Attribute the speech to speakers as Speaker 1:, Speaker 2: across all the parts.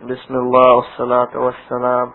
Speaker 1: Bismillah, wassalatu wassalam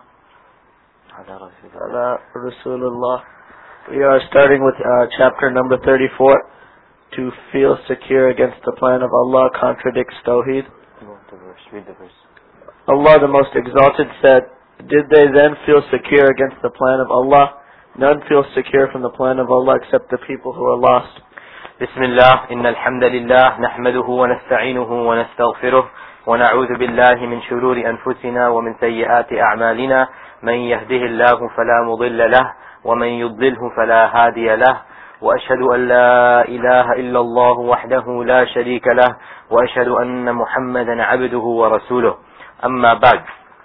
Speaker 1: ala Rasulullah. We are starting with chapter number 34. To feel secure against the plan of Allah contradicts Tawheed.
Speaker 2: Read the verse.
Speaker 1: Allah the Most Exalted said, "Did they then feel secure against the plan of Allah? None feels secure from the plan of Allah except the people who are lost."
Speaker 2: Bismillah, inna alhamdulillah, nahmaduhu wa nasta'inuhu wa nastaghfiruh, wa na'udhu billahi min shururi anfusina wa min sayyiati a'malina, man yahdihillahu fala mudilla lah, wa man yudlilhu fala hadiya lah. وأشهد أن لا إله إلا الله وحده لا شريك له وأشهد أن محمدا عبده ورسوله أما بعد.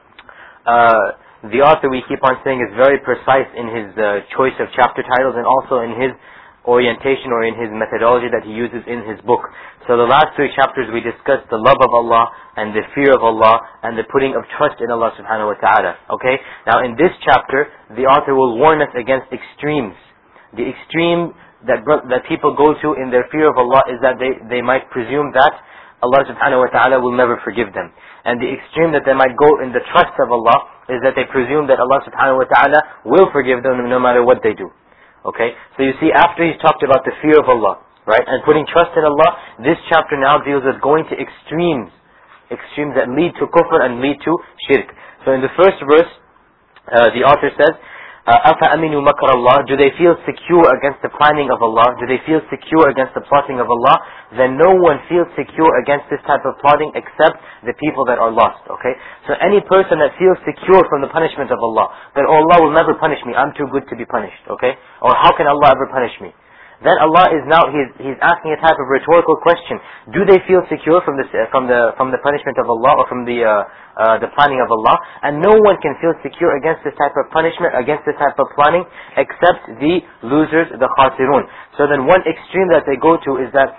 Speaker 2: The author, we keep on saying, is very precise in his choice of chapter titles and also in his orientation or in his methodology that he uses in his book. So the last three chapters we discussed the love of Allah and the fear of Allah and the putting of trust in Allah subhanahu wa ta'ala. Okay? Now in this chapter, the author will warn us against extremes. The extreme that people go to in their fear of Allah is that they might presume that Allah subhanahu wa ta'ala will never forgive them. And the extreme that they might go in the trust of Allah is that they presume that Allah subhanahu wa ta'ala will forgive them no matter what they do. Okay? So you see, after he's talked about the fear of Allah, right, and putting trust in Allah, this chapter now deals with going to extremes that lead to kufr and lead to shirk. So in the first verse, the author says, أَفَأَمِنُوا مَكْرَ اللَّهِ, do they feel secure against the planning of Allah? Do they feel secure against the plotting of Allah? Then no one feels secure against this type of plotting except the people that are lost. Okay? So any person that feels secure from the punishment of Allah, that oh, Allah will never punish me, I'm too good to be punished. Okay? Or how can Allah ever punish me? Then Allah is now, He's asking a type of rhetorical question. Do they feel secure from the punishment of Allah or from the planning of Allah? And no one can feel secure against this type of punishment, against this type of planning, except the losers, the khasirun. So then one extreme that they go to is that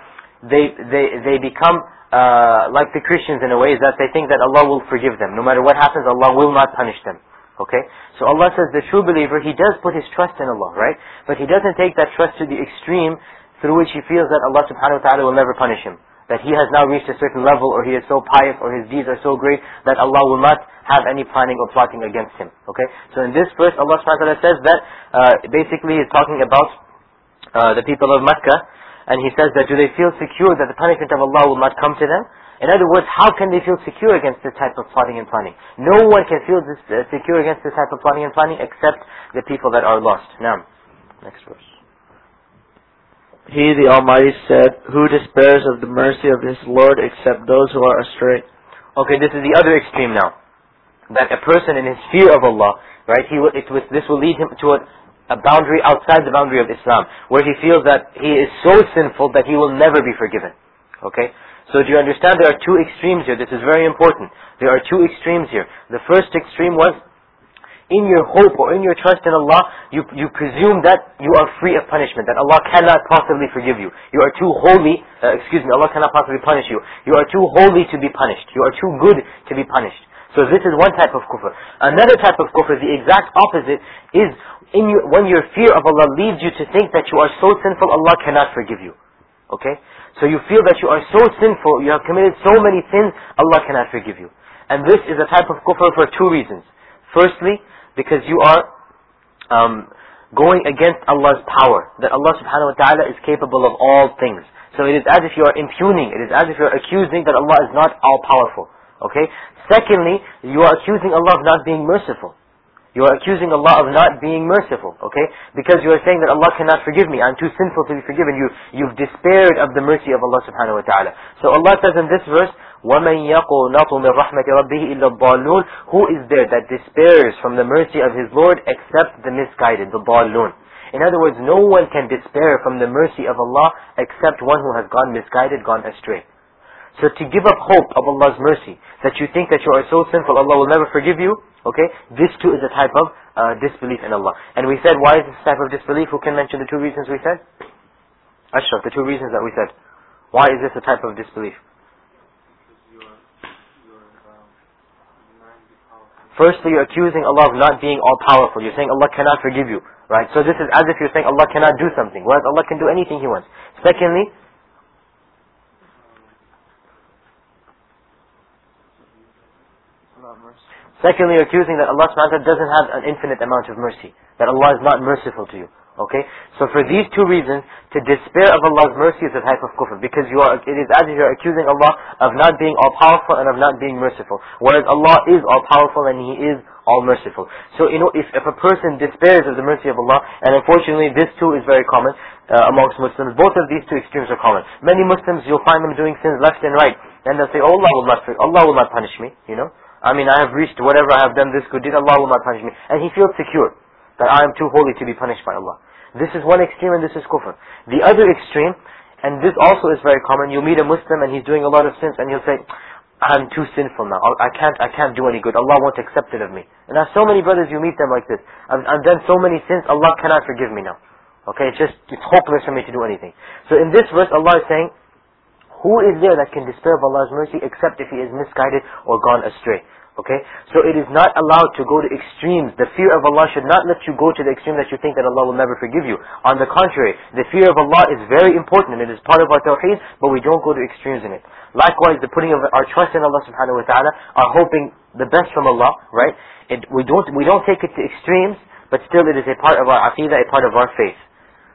Speaker 2: they become like the Christians in a way, is that they think that Allah will forgive them. No matter what happens, Allah will not punish them. Okay? So Allah says the true believer, he does put his trust in Allah, right? But he doesn't take that trust to the extreme through which he feels that Allah subhanahu wa ta'ala will never punish him. That he has now reached a certain level, or he is so pious, or his deeds are so great, that Allah will not have any planning or plotting against him. Okay? So in this verse, Allah subhanahu wa ta'ala says that, basically he's talking about the people of Makkah, and he says that do they feel secure that the punishment of Allah will not come to them? In other words, how can they feel secure against this type of plotting and planning? No one can feel secure against this type of plotting and planning except the people that are lost. Now, next verse.
Speaker 1: He, the Almighty, said, "Who despairs of the mercy of his Lord except those who are astray?"
Speaker 2: Okay, this is the other extreme now. That a person in his fear of Allah, right, this will lead him to a boundary outside the boundary of Islam, where he feels that he is so sinful that he will never be forgiven. Okay? So do you understand there are two extremes here? This is very important. There are two extremes here. The first extreme was, in your hope or in your trust in Allah, you presume that you are free of punishment, that Allah cannot possibly forgive you. You are too holy, Allah cannot possibly punish you. You are too holy to be punished. You are too good to be punished. So this is one type of kufr. Another type of kufr, the exact opposite, is when your fear of Allah leads you to think that you are so sinful, Allah cannot forgive you. Okay? So you feel that you are so sinful, you have committed so many sins, Allah cannot forgive you. And this is a type of kufr for two reasons. Firstly, because you are going against Allah's power, that Allah subhanahu wa ta'ala is capable of all things. So it is as if you are impugning, it is as if you are accusing that Allah is not all-powerful. Okay? Secondly, you are accusing Allah of not being merciful. You are accusing Allah of not being merciful, okay? Because you are saying that Allah cannot forgive me, I'm too sinful to be forgiven. You've despaired of the mercy of Allah subhanahu wa ta'ala. So Allah says in this verse, وَمَنْ يَقُنَطُ مِنْ رَحْمَةِ رَبِّهِ إِلَّا الضَّالُّونَ, who is there that despairs from the mercy of his Lord except the misguided, the ضَالُّونَ. In other words, no one can despair from the mercy of Allah except one who has gone misguided, gone astray. So to give up hope of Allah's mercy, that you think that you are so sinful, Allah will never forgive you, okay, this too is a type of disbelief in Allah. And we said, why is this type of disbelief? Who can mention the two reasons we said? Ashraf, the two reasons that we said. Why is this a type of disbelief? Firstly, you're accusing Allah of not being all-powerful. You're saying Allah cannot forgive you, right? So this is as if you're saying Allah cannot do something, whereas Allah can do anything He wants. Secondly, Secondly, you're accusing that Allah subhanahu wa ta'ala doesn't have an infinite amount of mercy. That Allah is not merciful to you. Okay? So for these two reasons, to despair of Allah's mercy is a type of kufr. Because it is as if you're accusing Allah of not being all-powerful and of not being merciful. Whereas Allah is all-powerful and He is all-merciful. So, if a person despairs of the mercy of Allah, and unfortunately this too is very common amongst Muslims, both of these two extremes are common. Many Muslims, you'll find them doing sins left and right. And they'll say, oh, Allah will not punish me, I have reached whatever, I have done this good deed, Allah will not punish me. And he feels secure that I am too holy to be punished by Allah. This is one extreme and this is kufr. The other extreme, and this also is very common, you meet a Muslim and he's doing a lot of sins and he'll say, I'm too sinful now, I can't do any good, Allah won't accept it of me. And there are so many brothers, you meet them like this. I've done so many sins, Allah cannot forgive me now. Okay, it's hopeless for me to do anything. So in this verse Allah is saying, who is there that can despair of Allah's mercy except if he is misguided or gone astray? Okay, so it is not allowed to go to extremes. The fear of Allah should not let you go to the extreme that you think that Allah will never forgive you. On the contrary, the fear of Allah is very important and it is part of our tawheed, but we don't go to extremes in it. Likewise, the putting of our trust in Allah subhanahu wa ta'ala, our hoping the best from Allah, right? We don't take it to extremes, but still it is a part of our aqidah, a part of our faith.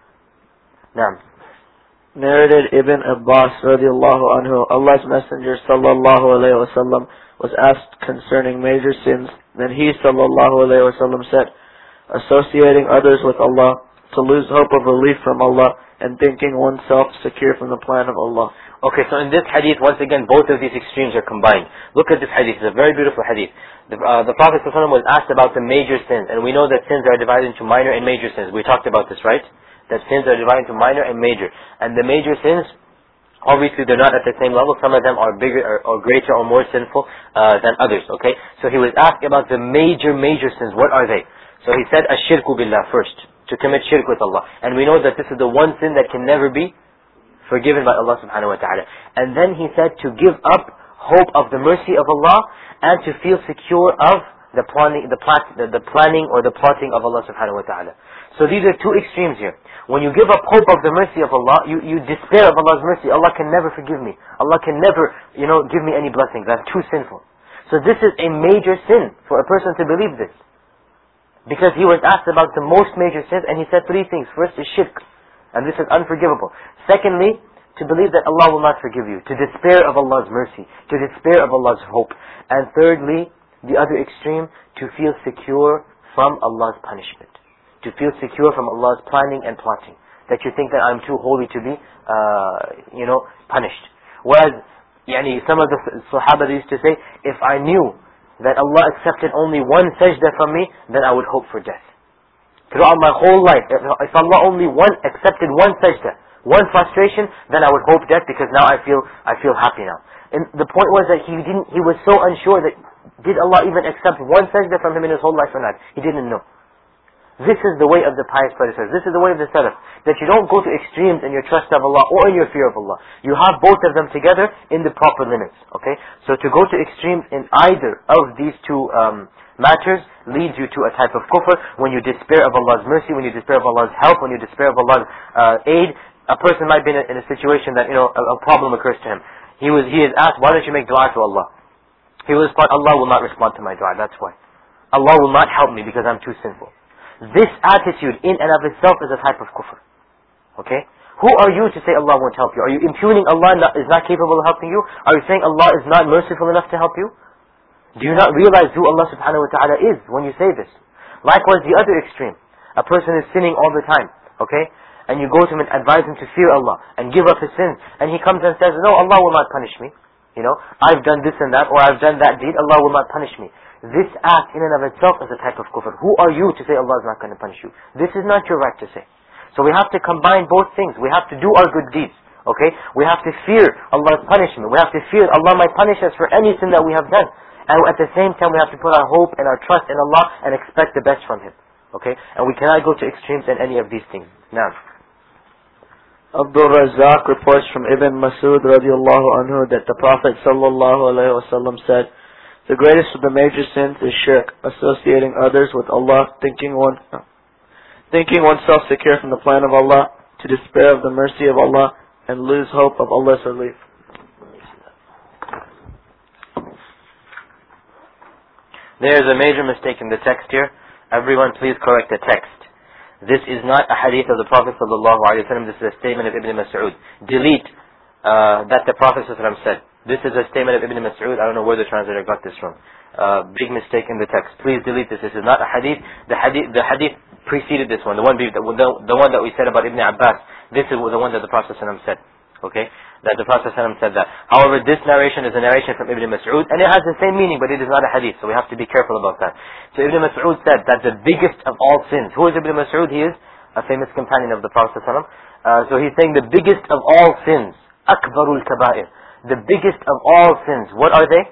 Speaker 2: Naam.
Speaker 1: Narrated Ibn Abbas radiallahu anhu, Allah's Messenger sallallahu alayhi wa sallam was asked concerning major sins. Then he sallallahu alayhi wa sallam said, associating others with Allah, to lose hope of relief from Allah, and thinking oneself secure from the plan of Allah.
Speaker 2: Okay, so in this hadith, once again, both of these extremes are combined. Look at this hadith, it's a very beautiful hadith. The Prophet ﷺ was asked about the major sins, and we know that sins are divided into minor and major sins. We talked about this, right? That sins are divided into minor and major. And the major sins, obviously they're not at the same level. Some of them are bigger or greater or more sinful than others, okay? So he was asked about the major sins. What are they? So he said, Ash-shirku billah first, to commit shirk with Allah. And we know that this is the one sin that can never be forgiven by Allah subhanahu wa ta'ala. And then he said to give up hope of the mercy of Allah and to feel secure of the planning or the plotting of Allah subhanahu wa ta'ala. So these are two extremes here. When you give up hope of the mercy of Allah, you despair of Allah's mercy. Allah can never forgive me. Allah can never, give me any blessings. I'm too sinful. So this is a major sin for a person to believe this. Because he was asked about the most major sins and he said three things. First is shirk. And this is unforgivable. Secondly, to believe that Allah will not forgive you. To despair of Allah's mercy. To despair of Allah's hope. And thirdly, the other extreme, to feel secure from Allah's punishment. To feel secure from Allah's planning and plotting. That you think that I'm too holy to be, punished. Whereas, some of the Sahaba used to say, if I knew that Allah accepted only one sajda from me, then I would hope for death. Throughout my whole life, if Allah only accepted one sajda, one frustration, then I would hope death because now I feel happy now. And the point was that he was so unsure that did Allah even accept one sajda from him in his whole life or not? He didn't know. This is the way of the pious predecessors. This is the way of the Salaf. That you don't go to extremes in your trust of Allah or in your fear of Allah. You have both of them together in the proper limits. Okay? So to go to extremes in either of these two matters leads you to a type of kufr. When you despair of Allah's mercy, when you despair of Allah's help, when you despair of Allah's aid, a person might be in a situation that, a problem occurs to him. He is asked, why don't you make dua to Allah? He will respond, Allah will not respond to my dua, that's why. Allah will not help me because I'm too sinful. This attitude in and of itself is a type of kufr. Okay? Who are you to say Allah won't help you? Are you impugning Allah is not capable of helping you? Are you saying Allah is not merciful enough to help you? Do you not realize who Allah subhanahu wa ta'ala is when you say this? Likewise, the other extreme. A person is sinning all the time. Okay? And you go to him and advise him to fear Allah and give up his sins. And he comes and says, no, Allah will not punish me. I've done this and that, or I've done that deed, Allah will not punish me. This act in and of itself is a type of kufr. Who are you to say Allah is not going to punish you? This is not your right to say. So we have to combine both things. We have to do our good deeds. Okay? We have to fear Allah's punishment. We have to fear Allah might punish us for any sin that we have done. And at the same time we have to put our hope and our trust in Allah and expect the best from Him. Okay? And we cannot go to extremes in any of these things. Now,
Speaker 1: Abdul Razzaq reports from Ibn Masud radiallahu anhu that the Prophet sallallahu alayhi wa sallam said, the greatest of the major sins is shirk, associating others with Allah, thinking oneself secure from the plan of Allah, to despair of the mercy of Allah, and lose hope of Allah's relief.
Speaker 2: There is a major mistake in the text here. Everyone please correct the text. This is not a hadith of the Prophet ﷺ. This is a statement of Ibn Mas'ud. Delete that the Prophet ﷺ said. This is a statement of Ibn Mas'ud. I don't know where the translator got this from. Big mistake in the text. Please delete this. This is not a hadith. The hadith preceded this one. The one that we said about Ibn Abbas. This is the one that the Prophet ﷺ said. Okay? That the Prophet ﷺ said that. However, this narration is a narration from Ibn Mas'ud, and it has the same meaning, but it is not a hadith, so we have to be careful about that. So Ibn Mas'ud said that the biggest of all sins, who is Ibn Mas'ud? He is a famous companion of the Prophet ﷺ. So he's saying the biggest of all sins, akbarul kaba'ir, the biggest of all sins, what are they?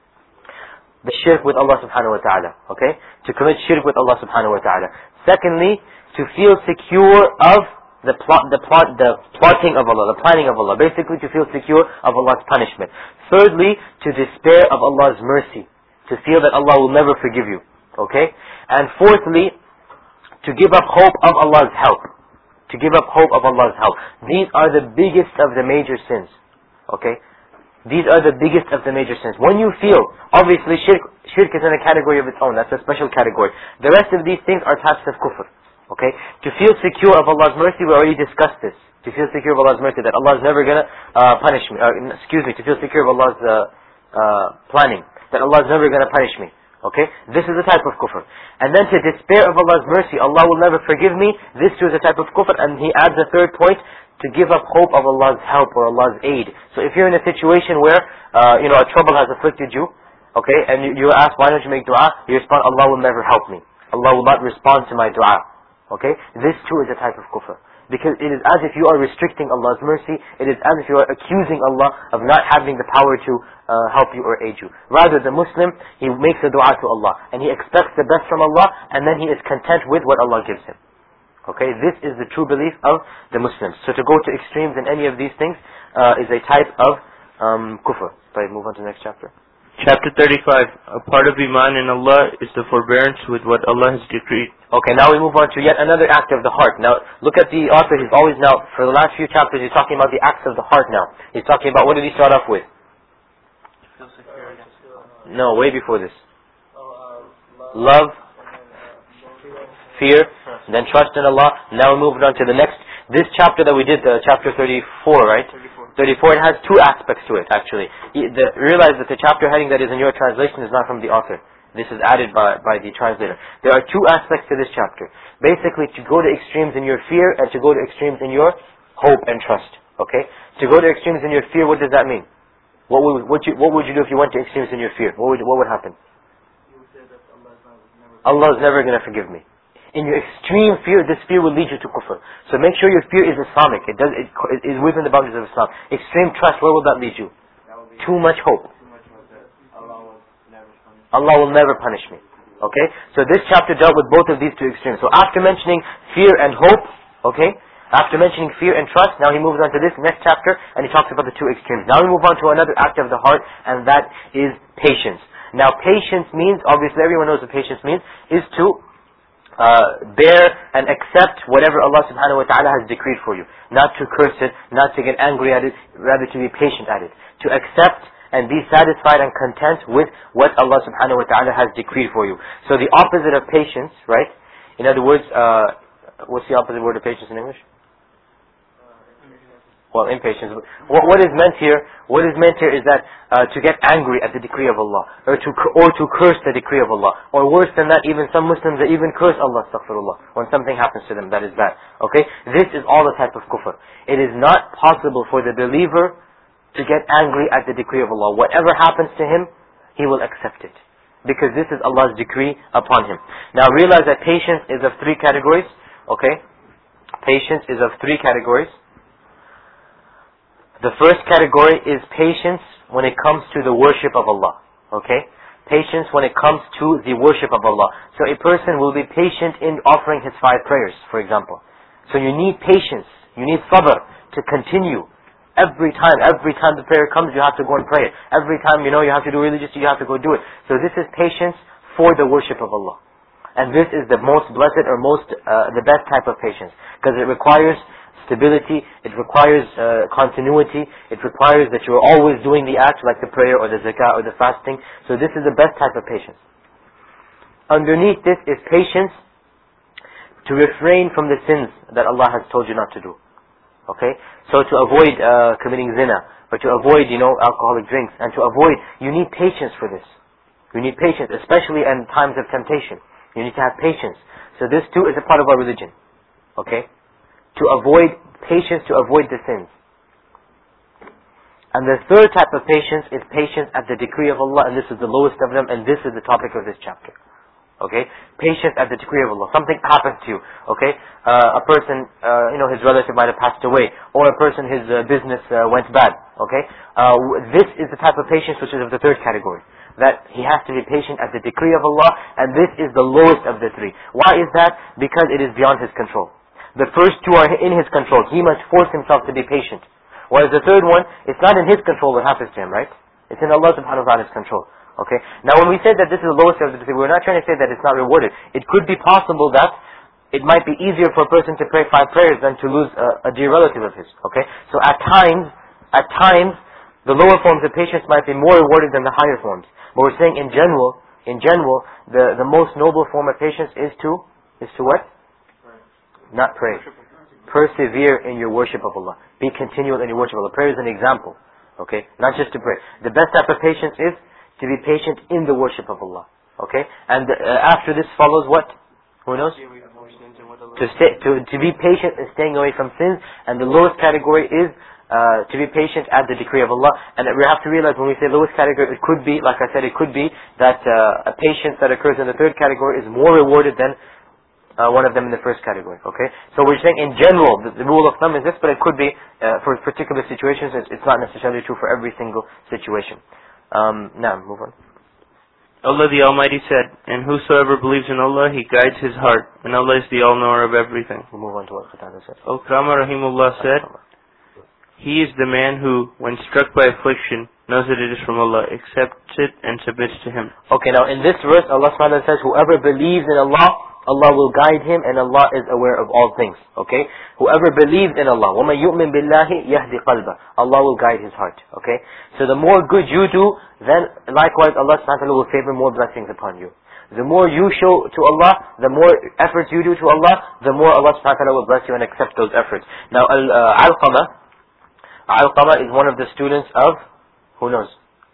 Speaker 2: The shirk with Allah subhanahu wa ta'ala, okay? To commit shirk with Allah subhanahu wa ta'ala. Secondly, to feel secure of the plotting of Allah, the planning of Allah. Basically, to feel secure of Allah's punishment. Thirdly, to despair of Allah's mercy. To feel that Allah will never forgive you. Okay? And fourthly, to give up hope of Allah's help. To give up hope of Allah's help. These are the biggest of the major sins. Okay? These are the biggest of the major sins. When you feel, obviously shirk is in a category of its own. That's a special category. The rest of these things are types of kufr. Okay? To feel secure of Allah's mercy, we already discussed this. To feel secure of Allah's mercy, that Allah is never going to punish me. To feel secure of Allah's planning. That Allah is never going to punish me. Okay? This is a type of kufr. And then to despair of Allah's mercy, Allah will never forgive me. This too is a type of kufr. And he adds a third point, to give up hope of Allah's help or Allah's aid. So if you're in a situation where, a trouble has afflicted you, okay, and you ask, why don't you make dua? You respond, Allah will never help me. Allah will not respond to my dua. Okay? This too is a type of kufr. Because it is as if you are restricting Allah's mercy. It is as if you are accusing Allah of not having the power to help you or aid you. Rather, the Muslim, he makes a dua to Allah. And he expects the best from Allah. And then he is content with what Allah gives him. Okay? This is the true belief of the Muslims. So to go to extremes in any of these things is a type of kufr. Right, move on to the next chapter.
Speaker 3: Chapter 35. A part of Iman in Allah is the forbearance with what Allah has decreed.
Speaker 2: Okay, now we move on to yet another act of the heart. Now, look at the author. He's always now, for the last few chapters, he's talking about the acts of the heart now. He's talking about, what did he start off with? No, way before this. Love, fear, then trust in Allah. Now we're moving on to the next. This chapter that we did, chapter 34, right? 34, it has two aspects to it, actually. Realize that the chapter heading that is in your translation is not from the author. This is added by the translator. There are two aspects to this chapter. Basically, to go to extremes in your fear and to go to extremes in your hope and trust. Okay? To go to extremes in your fear, what does that mean? What would you do if you went to extremes in your fear? What would happen?
Speaker 4: You would say that
Speaker 2: Allah is never going to forgive me. In your extreme fear, this fear will lead you to kufr. So make sure your fear is Islamic. It is within the boundaries of Islam. Extreme trust, where will that lead you? Too much hope. Allah will never punish me. Okay? So this chapter dealt with both of these two extremes. So after mentioning fear and hope, okay? After mentioning fear and trust, now he moves on to this next chapter and he talks about the two extremes. Now we move on to another act of the heart, and that is patience. Now patience means, obviously everyone knows what patience means, is to bear and accept whatever Allah subhanahu wa ta'ala has decreed for you. Not to curse it, not to get angry at it, rather to be patient at it. To accept and be satisfied and content with what Allah subhanahu wa ta'ala has decreed for you. So the opposite of patience, right? In other words, what's the opposite word of patience in English? Well, impatience. What is meant here? What is meant here is that to get angry at the decree of Allah, or to curse the decree of Allah, or worse than that, even some Muslims that even curse Allah, astaghfirullah, when something happens to them that is bad. Okay, this is all a type of kufr. It is not possible for the believer to get angry at the decree of Allah. Whatever happens to him, he will accept it, because this is Allah's decree upon him. Now realize that patience is of three categories. Okay, patience is of three categories. The first category is patience when it comes to the worship of Allah. Okay? Patience when it comes to the worship of Allah. So a person will be patient in offering his 5 prayers, for example. So you need patience. You need sabr to continue. Every time the prayer comes, you have to go and pray it. Every time, you have to do religious, you have to go do it. So this is patience for the worship of Allah. And this is the most blessed or the best type of patience. Because it requires stability, it requires continuity, it requires that you're always doing the act like the prayer or the zakah or the fasting. So this is the best type of patience. underneath this is patience to refrain from the sins that Allah has told you not to do. Okay? So to avoid committing zina, or to avoid, alcoholic drinks, and to avoid, you need patience for this. You need patience, especially in times of temptation. You need to have patience. So this too is a part of our religion. Okay? To avoid patience, to avoid the sins. And the third type of patience is patience at the decree of Allah, and this is the lowest of them, and this is the topic of this chapter. Okay? Patience at the decree of Allah. Something happens to you. Okay? A person, his relative might have passed away, or a person, his business went bad. Okay? This is the type of patience which is of the third category. That he has to be patient at the decree of Allah, and this is the lowest of the three. Why is that? Because it is beyond his control. The first two are in his control. He must force himself to be patient. Whereas the third one, it's not in his control what happens to him, right? It's in Allah subhanahu wa ta'ala's control. Okay? Now when we say that this is the lowest of the three, we're not trying to say that it's not rewarded. It could be possible that it might be easier for a person to pray 5 prayers than to lose a dear relative of his. Okay? So at times, the lower forms of patience might be more rewarded than the higher forms. But we're saying in general, the most noble form of patience is to what? Not pray. Persevere in your worship of Allah. Be continual in your worship of Allah. Prayer is an example. Okay? Not just to pray. The best type of patience is to be patient in the worship of Allah. Okay? And after this follows what? Who knows? To be patient in staying away from sins. And the lowest category is to be patient at the decree of Allah. And we have to realize when we say lowest category, it could be, like I said, it could be that a patience that occurs in the third category is more rewarded than one of them in the first category. Okay? So we're saying in general, the rule of thumb is this, but it could be for particular situations. It's not necessarily true for every single situation. Now, move on.
Speaker 3: Allah the Almighty said, and whosoever believes in Allah, He guides his heart, and Allah is the all-knower of everything.
Speaker 2: We'll move on to what Qatada said.
Speaker 3: Al-Qama Rahimullah said, he is the man who, when struck by affliction, knows that it is from Allah, accepts it and submits to Him.
Speaker 2: Okay, now in this verse, Allah subhanahu wa ta'ala says, whoever believes in Allah, Allah will guide him, and Allah is aware of all things. Okay? Whoever believes in Allah, وَمَن يُؤْمِن بِاللَّهِ يَهْدِ قَلْبَهُ, Allah will guide his heart. Okay? So the more good you do, then likewise Allah subhanahu wa ta'ala will favor more blessings upon you. The more you show to Allah, the more efforts you do to Allah, the more Allah subhanahu wa ta'ala will bless you and accept those efforts. Now, Alqama is one of the students of, who knows?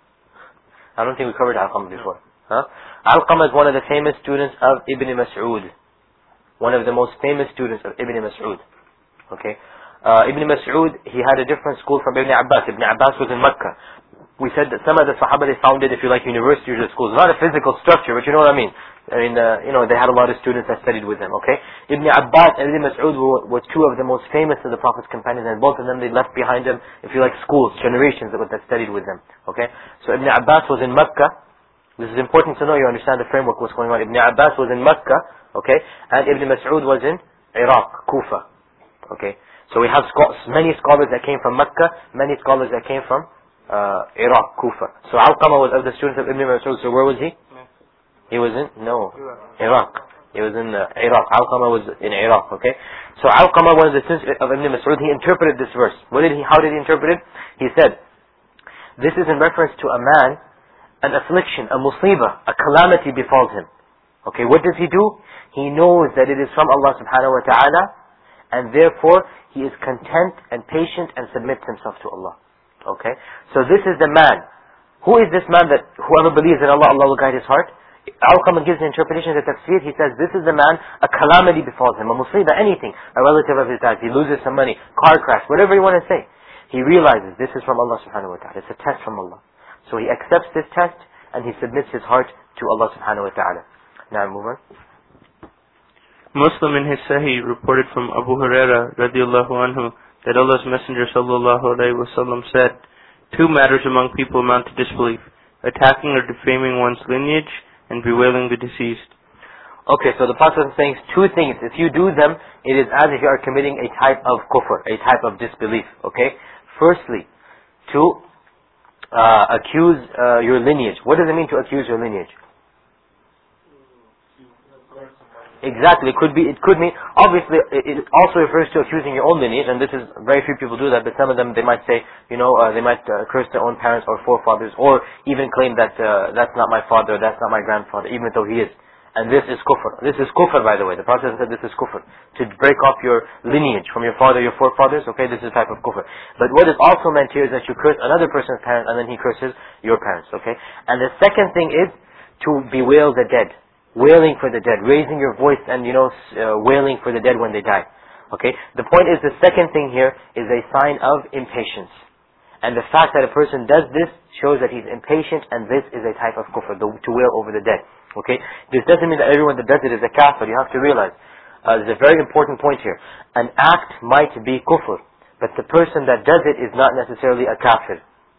Speaker 2: I don't think we covered Alqama before. Huh? Alqama is one of the famous students of Ibn Mas'ud. One of the most famous students of Ibn Mas'ud. Okay? Ibn Mas'ud, he had a different school from Ibn Abbas. Ibn Abbas was in Mecca. We said that some of the Sahaba, they founded, if you like, universities or schools. Not a physical structure, but you know what I mean. I mean, they had a lot of students that studied with them, okay? Ibn Abbas and Ibn Mas'ud were two of the most famous of the Prophet's companions, and both of them, they left behind them, if you like, schools, generations that studied with them, okay? So Ibn Abbas was in Mecca. This is important to know, you understand the framework, what's going on. Ibn Abbas was in Mecca, okay? And Ibn Mas'ud was in Iraq, Kufa, okay? So we have many scholars that came from Mecca, many scholars that came from Iraq, Kufa. So Alqama was of the students of Ibn Mas'ud. So where was he? He was in? No. Iraq. He was in Iraq. Alqama was in Iraq, okay? So Alqama, one of the students of Ibn Mas'ud, he interpreted this verse. How did he interpret it? He said, this is in reference to a man, an affliction, a musibah, a calamity befalls him. Okay, what does he do? He knows that it is from Allah subhanahu wa ta'ala, and therefore he is content and patient and submits himself to Allah. Okay, so this is the man. Who is this man that whoever believes in Allah, Allah will guide his heart? Al-Qama gives the interpretation of the tafsir. He says, this is the man, a calamity befalls him, a musibah, anything, a relative of his dies, he loses some money, car crash, whatever you want to say. He realizes this is from Allah subhanahu wa ta'ala. It's a test from Allah. So he accepts this test and he submits his heart to Allah subhanahu wa ta'ala. Now move on.
Speaker 3: Muslim in his Sahih reported from Abu Huraira radiallahu anhu that Allah's Messenger sallallahu alayhi wa sallam said, 2 matters among people amount to disbelief: attacking or defaming one's lineage and bewailing the deceased.
Speaker 2: Okay, so the Prophet is saying 2 things. If you do them, it is as if you are committing a type of kufr, a type of disbelief. Okay? Firstly, to accuse your lineage. What does it mean to accuse your lineage? Exactly. It could mean, obviously, it also refers to accusing your own lineage, and this is, very few people do that, but some of them, they might say, they might curse their own parents or forefathers, or even claim that that's not my father, that's not my grandfather, even though he is. and this is kufr. This is kufr, by the way. The Prophet said this is kufr. To break off your lineage from your father, your forefathers, okay, this is a type of kufr. But what is also meant here is that you curse another person's parents and then he curses your parents, okay? And the second thing is to bewail the dead. Wailing for the dead. Raising your voice and, wailing for the dead when they die. Okay? The point is, the second thing here is a sign of impatience. And the fact that a person does this shows that he's impatient, and this is a type of kufr, to wail over the dead. Okay? This doesn't mean that everyone that does it is a kafir. You have to realize, there's a very important point here. An act might be kufr, but the person that does it is not necessarily a kafir.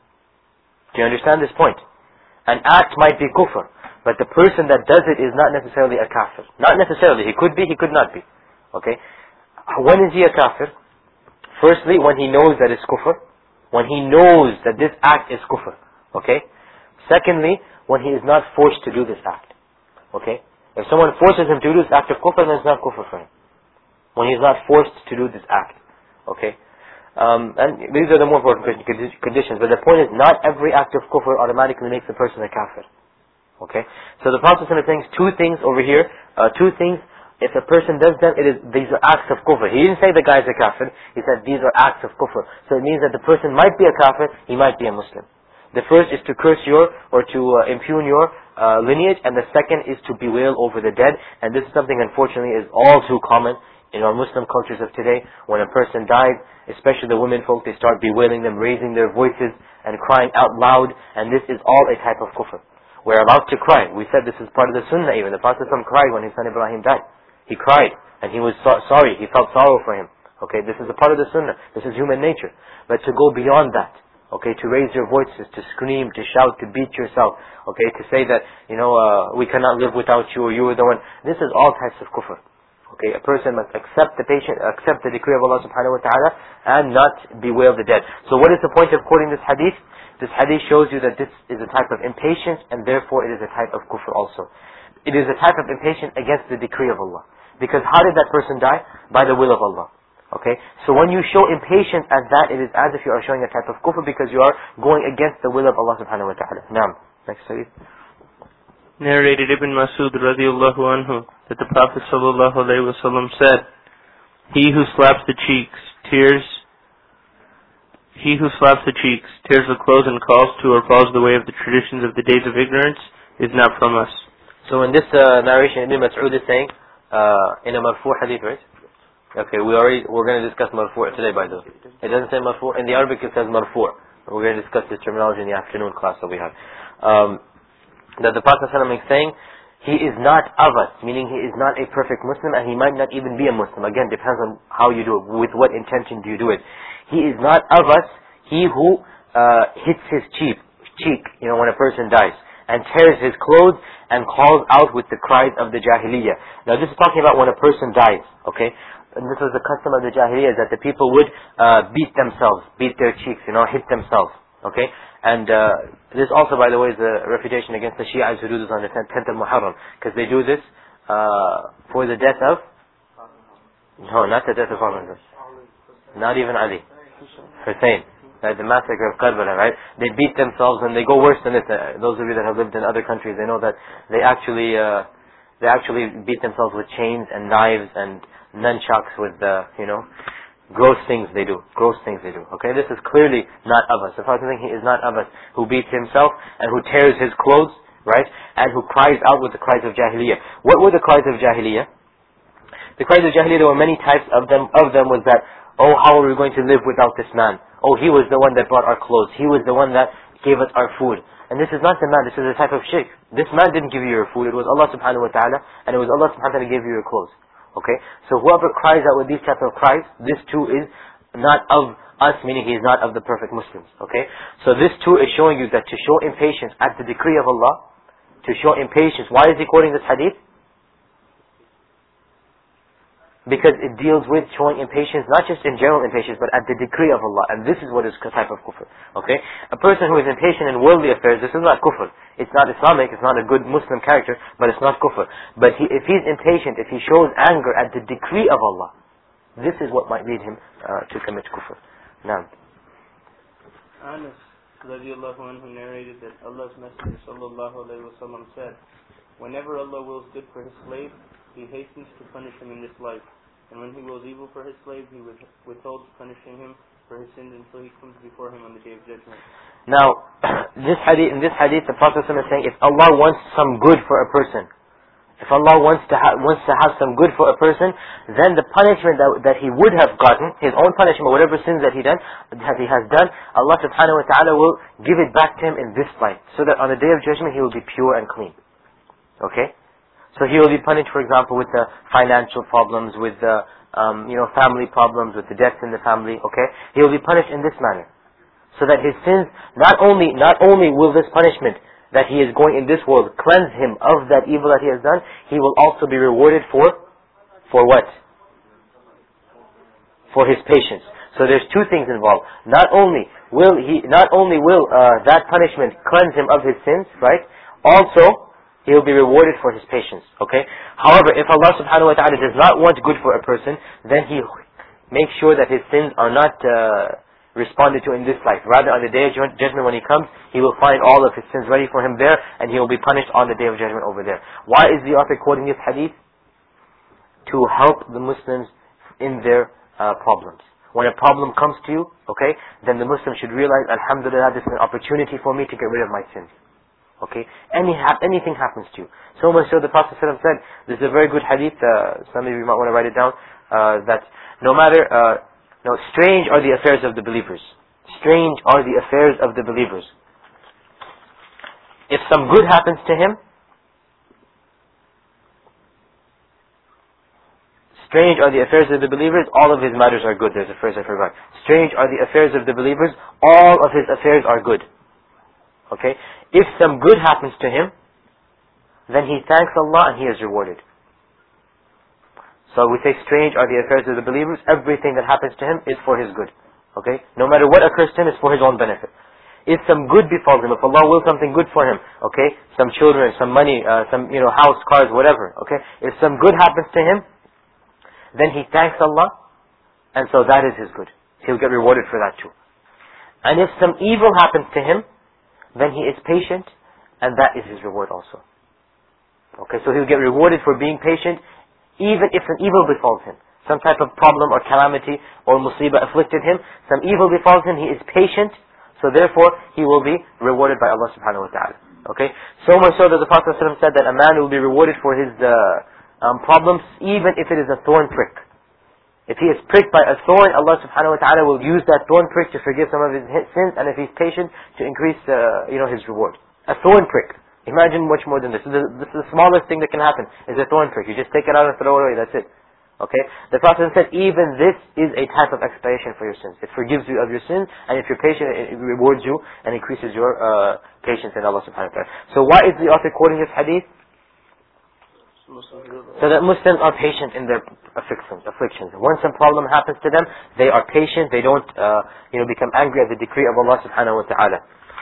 Speaker 2: Do you understand this point? An act might be kufr, but the person that does it is not necessarily a kafir. Not necessarily. He could be, he could not be. Okay? When is he a kafir? Firstly, when he knows that it's kufr. When he knows that this act is kufr. Okay? Secondly, when he is not forced to do this act. Okay? If someone forces him to do this act of kufr, then it's not kufr for him. When he is not forced to do this act. Okay? And these are the more important conditions. But the point is, not every act of kufr automatically makes the person a kafir. Okay? So the Prophet is saying two things over here. Two things. If a person does them, these are acts of kufr. He didn't say the guy is a kafir. He said these are acts of kufr. So it means that the person might be a kafir, he might be a Muslim. The first is to curse or to impugn your lineage, and the second is to bewail over the dead. And this is something, unfortunately, is all too common in our Muslim cultures of today. When a person dies, especially the women folk, they start bewailing them, raising their voices and crying out loud, and this is all a type of kufr. We're allowed to cry. We said this is part of the sunnah even. The Prophet cried when his son Ibrahim died. He cried, and he was sorry. He felt sorrow for him. Okay, this is a part of the sunnah. This is human nature. But to go beyond that, okay, to raise your voices, to scream, to shout, to beat yourself, okay, to say that, we cannot live without you, or you are the one. This is all types of kufr. Okay, a person must accept the decree of Allah subhanahu wa ta'ala, and not bewail the dead. So what is the point of quoting this hadith? This hadith shows you that this is a type of impatience, and therefore it is a type of kufr also. It is a type of impatience against the decree of Allah. Because how did that person die? By the will of Allah. Okay? So when you show impatience at that, it is as if you are showing a type of kufr, because you are going against the will of Allah subhanahu wa ta'ala. Naam. Next hadith.
Speaker 3: Narrated Ibn Masud radiallahu anhu that the Prophet sallallahu alaihi wasallam said, He who slaps the cheeks, tears the clothes and calls to or follows the way of the traditions of the days of ignorance is not from us.
Speaker 2: So in this narration, Ibn Mas'ud is saying, in a marfu' hadith, right? Okay, we're going to discuss marfu' today, by the way. It doesn't say marfu'. In the Arabic it says marfu'. We're going to discuss this terminology in the afternoon class that we have. That the Prophet ﷺ is saying, he is not of us, meaning he is not a perfect Muslim, and he might not even be a Muslim. Again, depends on how you do it, with what intention do you do it. He is not of us, he who hits his cheek, when a person dies, and tears his clothes and calls out with the cries of the Jahiliyyah. Now this is talking about when a person dies, okay? And this was the custom of the Jahiliyyah, that the people would beat their cheeks, hit themselves, okay? And this also, by the way, is a refutation against the Shi'as who do this on the 10th of Muharram, because they do this for the death of... No, not the death of Muhammad. Not even Ali. Hussein. Right, the massacre of Karbala, right? They beat themselves, and they go worse than this. Those of you that have lived in other countries, they know that they actually beat themselves with chains and knives and nunchucks with gross things they do. Okay, this is clearly not of us. The Prophet saying he is not of us, who beats himself and who tears his clothes, right? And who cries out with the cries of Jahiliyyah. What were the cries of Jahiliyyah? The cries of Jahiliyyah, there were many types of them. Of them was that, oh, how are we going to live without this man? Oh, he was the one that brought our clothes. He was the one that gave us our food. And this is not the man, this is a type of shirk. This man didn't give you your food, it was Allah subhanahu wa ta'ala, and it was Allah subhanahu wa ta'ala gave you your clothes. Okay? So whoever cries out with these type of cries, this too is not of us, meaning he is not of the perfect Muslims. Okay? So this too is showing you that to show impatience at the decree of Allah, to show impatience, why is he quoting this hadith? Because it deals with showing impatience, not just in general impatience, but at the decree of Allah. And this is what is type of kufr. Okay? A person who is impatient in worldly affairs, this is not kufr. It's not Islamic, it's not a good Muslim character, but it's not kufr. But if he's impatient, if he shows anger at the decree of Allah, this is what might lead him to commit kufr. Now,
Speaker 3: Anas radiallahu anhu narrated that Allah's Messenger sallallahu alayhi wa sallam said, Whenever Allah wills good for His slave, He hastens to punish him in this life. And when He wills evil for His slave, He withholds punishing him for his sins until He comes before him on the Day of Judgment.
Speaker 2: Now, in this hadith, the Prophet ﷺ is saying, if Allah wants some good for a person, if Allah wants to have some good for a person, then the punishment that he would have gotten, his own punishment, whatever sins that he has done, Allah subhanahu wa ta'ala will give it back to him in this life, so that on the Day of Judgment he will be pure and clean. Okay? So he will be punished, for example, with the financial problems, with the family problems, with the deaths in the family. Okay? He will be punished in this manner, so that his sins, not only will this punishment that he is going in this world cleanse him of that evil that he has done, he will also be rewarded for what? For his patience. So there's two things involved. Not only will that punishment cleanse him of his sins, right? Also, he will be rewarded for his patience. Okay? However, if Allah subhanahu wa ta'ala does not want good for a person, then He makes sure that his sins are not responded to in this life. Rather, on the Day of Judgment when he comes, he will find all of his sins ready for him there, and he will be punished on the Day of Judgment over there. Why is the author quoting this hadith? To help the Muslims in their problems. When a problem comes to you, okay, then the Muslim should realize, Alhamdulillah, this is an opportunity for me to get rid of my sins. Okay? Anything happens to you. So much so the Prophet ﷺ said, this is a very good hadith, some of you might want to write it down, that no matter... strange are the affairs of the believers. Strange are the affairs of the believers. If some good happens to him, strange are the affairs of the believers, all of his matters are good. There's a phrase I forgot. Strange are the affairs of the believers, all of his affairs are good. Okay? If some good happens to him, then he thanks Allah and he is rewarded. So we say strange are the affairs of the believers. Everything that happens to him is for his good. Okay? No matter what occurs to him, is for his own benefit. If some good befalls him, if Allah wills something good for him, okay, some children, some money, some house, cars, whatever, okay, if some good happens to him, then he thanks Allah, and so that is his good. He'll get rewarded for that too. And if some evil happens to him, then he is patient, and that is his reward also. Okay, so he'll get rewarded for being patient, even if an evil befalls him. Some type of problem or calamity or musibah afflicted him, some evil befalls him, he is patient, so therefore he will be rewarded by Allah subhanahu wa ta'ala. Okay? So much so that the Prophet ﷺ said that a man will be rewarded for his problems, even if it is a thorn prick. If he is pricked by a thorn, Allah subhanahu wa ta'ala will use that thorn prick to forgive some of his sins, and if he's patient, to increase his reward. A thorn prick. Imagine much more than this. This is the smallest thing that can happen, is a thorn prick. You just take it out and throw it away, that's it. Okay? The Prophet said, even this is a type of expiation for your sins. It forgives you of your sins, and if you're patient, it rewards you and increases your patience in Allah subhanahu wa ta'ala. So why is the author quoting this hadith? So that Muslims are patient in their afflictions. Once some problem happens to them, they are patient, they don't become angry at the decree of Allah subhanahu wa ta'ala.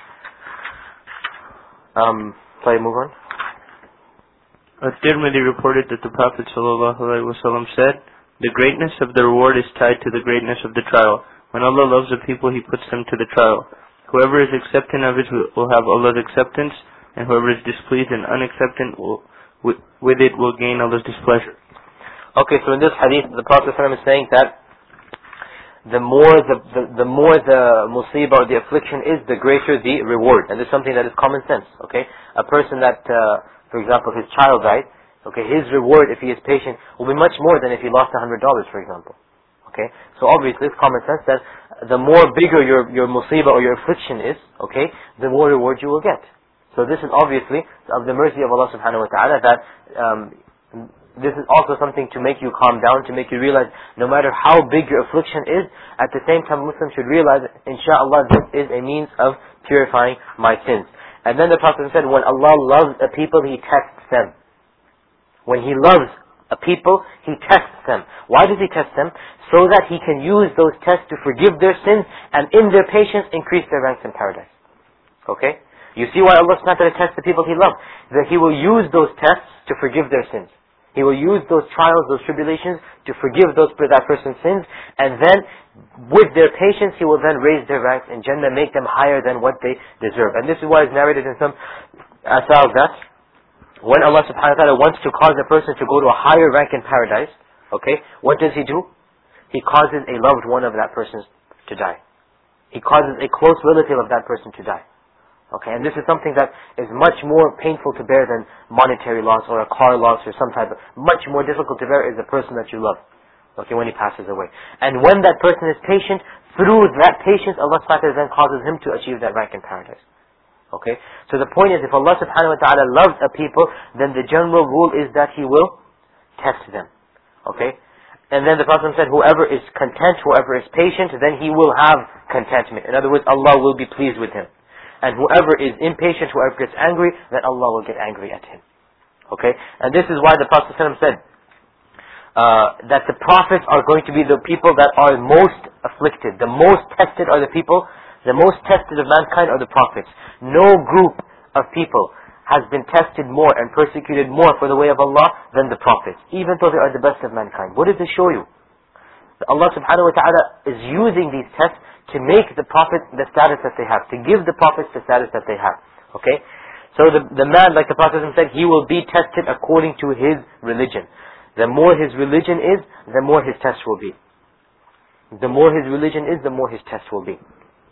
Speaker 2: Shall I move on?
Speaker 3: At-Tirmidhi reported that the Prophet ﷺ said, the greatness of the reward is tied to the greatness of the trial. When Allah loves a people, He puts them to the trial. Whoever is accepting of it will have Allah's acceptance, and whoever is displeased and unacceptant with it will gain Allah's displeasure.
Speaker 2: Okay, so in this hadith, the Prophet ﷺ is saying that the more the musibah or the affliction is, the greater the reward. And this is something that is common sense. Okay, a person that, for example, his child died, okay, his reward, if he is patient, will be much more than if he lost $100, for example. Okay, so obviously it's common sense that the more bigger your musibah or your affliction is, okay, the more reward you will get. So this is obviously of the mercy of Allah subhanahu wa ta'ala, that this is also something to make you calm down, to make you realize no matter how big your affliction is, at the same time Muslims should realize, inshallah, this is a means of purifying my sins. And then the Prophet said, when Allah loves a people, He tests them. When He loves a people, He tests them. Why does He test them? So that He can use those tests to forgive their sins, and in their patience increase their ranks in paradise. Okay? You see why Allah subhanahu wa ta'ala tests the people He loves? That He will use those tests to forgive their sins. He will use those trials, those tribulations to forgive that person's sins, and then with their patience He will then raise their ranks in Jannah, make them higher than what they deserve. And this is why it's narrated in some asar that when Allah subhanahu wa ta'ala wants to cause a person to go to a higher rank in paradise, okay, what does He do? He causes a loved one of that person to die. He causes a close relative of that person to die. Okay, and this is something that is much more painful to bear than monetary loss or a car loss or some type of, much more difficult to bear is the person that you love. Okay, when he passes away. And when that person is patient, through that patience, Allah subhanahu wa ta'ala then causes him to achieve that rank in paradise. Okay, so the point is, if Allah subhanahu wa ta'ala loves a people, then the general rule is that He will test them. Okay, and then the Prophet said, whoever is content, whoever is patient, then he will have contentment. In other words, Allah will be pleased with him. And whoever is impatient, whoever gets angry, then Allah will get angry at him. Okay? And this is why the Prophet ﷺ said that the prophets are going to be the people that are most afflicted. The most tested are the people, the most tested of mankind are the prophets. No group of people has been tested more and persecuted more for the way of Allah than the prophets, even though they are the best of mankind. What does this show you? That Allah subhanahu wa ta'ala is using these tests to make the Prophet the status that they have, to give the Prophets the status that they have. Okay? So the man, like the Prophet said, he will be tested according to his religion. The more his religion is, the more his test will be. The more his religion is, the more his test will be.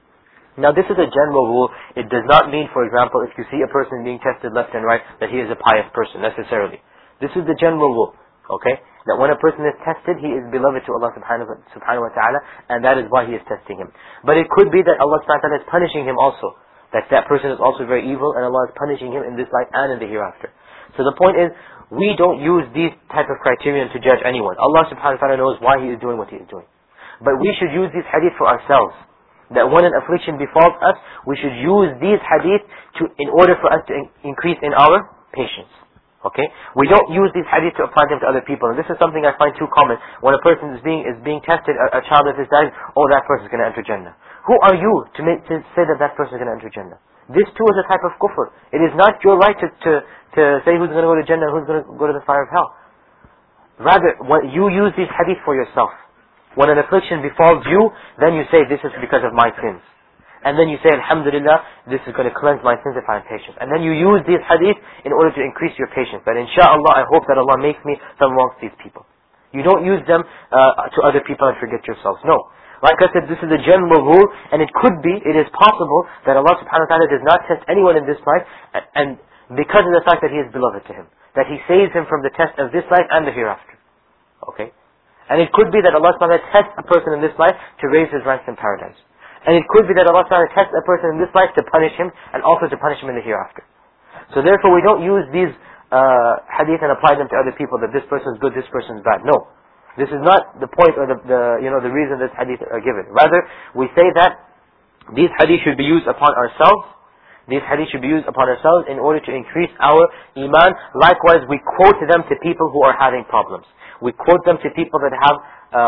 Speaker 2: Now this is a general rule. It does not mean, for example, if you see a person being tested left and right, that he is a pious person, necessarily. This is the general rule. Okay? That when a person is tested, he is beloved to Allah subhanahu wa ta'ala, and that is why He is testing him. But it could be that Allah subhanahu wa ta'ala is punishing him also. That person is also very evil, and Allah is punishing him in this life and in the hereafter. So the point is, we don't use these type of criterion to judge anyone. Allah subhanahu wa ta'ala knows why He is doing what He is doing. But we should use these hadith for ourselves. That when an affliction befalls us, we should use these hadith in order for us to increase in our patience. Okay? We don't use these hadith to apply them to other people. And this is something I find too common. When a person is being tested, a child of his dies, oh, that person is going to enter Jannah. Who are you to say that person is going to enter Jannah? This too is a type of kufr. It is not your right to say who's going to go to Jannah and who's going to go to the fire of hell. Rather, when you use these hadith for yourself. When an affliction befalls you, then you say, this is because of my sins. And then you say, Alhamdulillah, this is going to cleanse my sins if I am patient. And then you use these hadith in order to increase your patience. That inshallah, I hope that Allah makes me from amongst these people. You don't use them to other people and forget yourselves. No. Like I said, this is a general rule, and it is possible that Allah subhanahu wa ta'ala does not test anyone in this life, and because of the fact that He is beloved to him. That He saves him from the test of this life and the hereafter. Okay? And it could be that Allah subhanahu wa ta'ala tests a person in this life to raise his ranks in paradise. And it could be that Allah subhanahu wa ta'ala tests a person in this life to punish him, and also to punish him in the hereafter. So therefore we don't use these hadith and apply them to other people, that this person is good, this person is bad. No. This is not the point or the reason this hadith are given. Rather, we say that these hadith should be used upon ourselves. These hadith should be used upon ourselves in order to increase our iman. Likewise, we quote them to people who are having problems. We quote them to people that have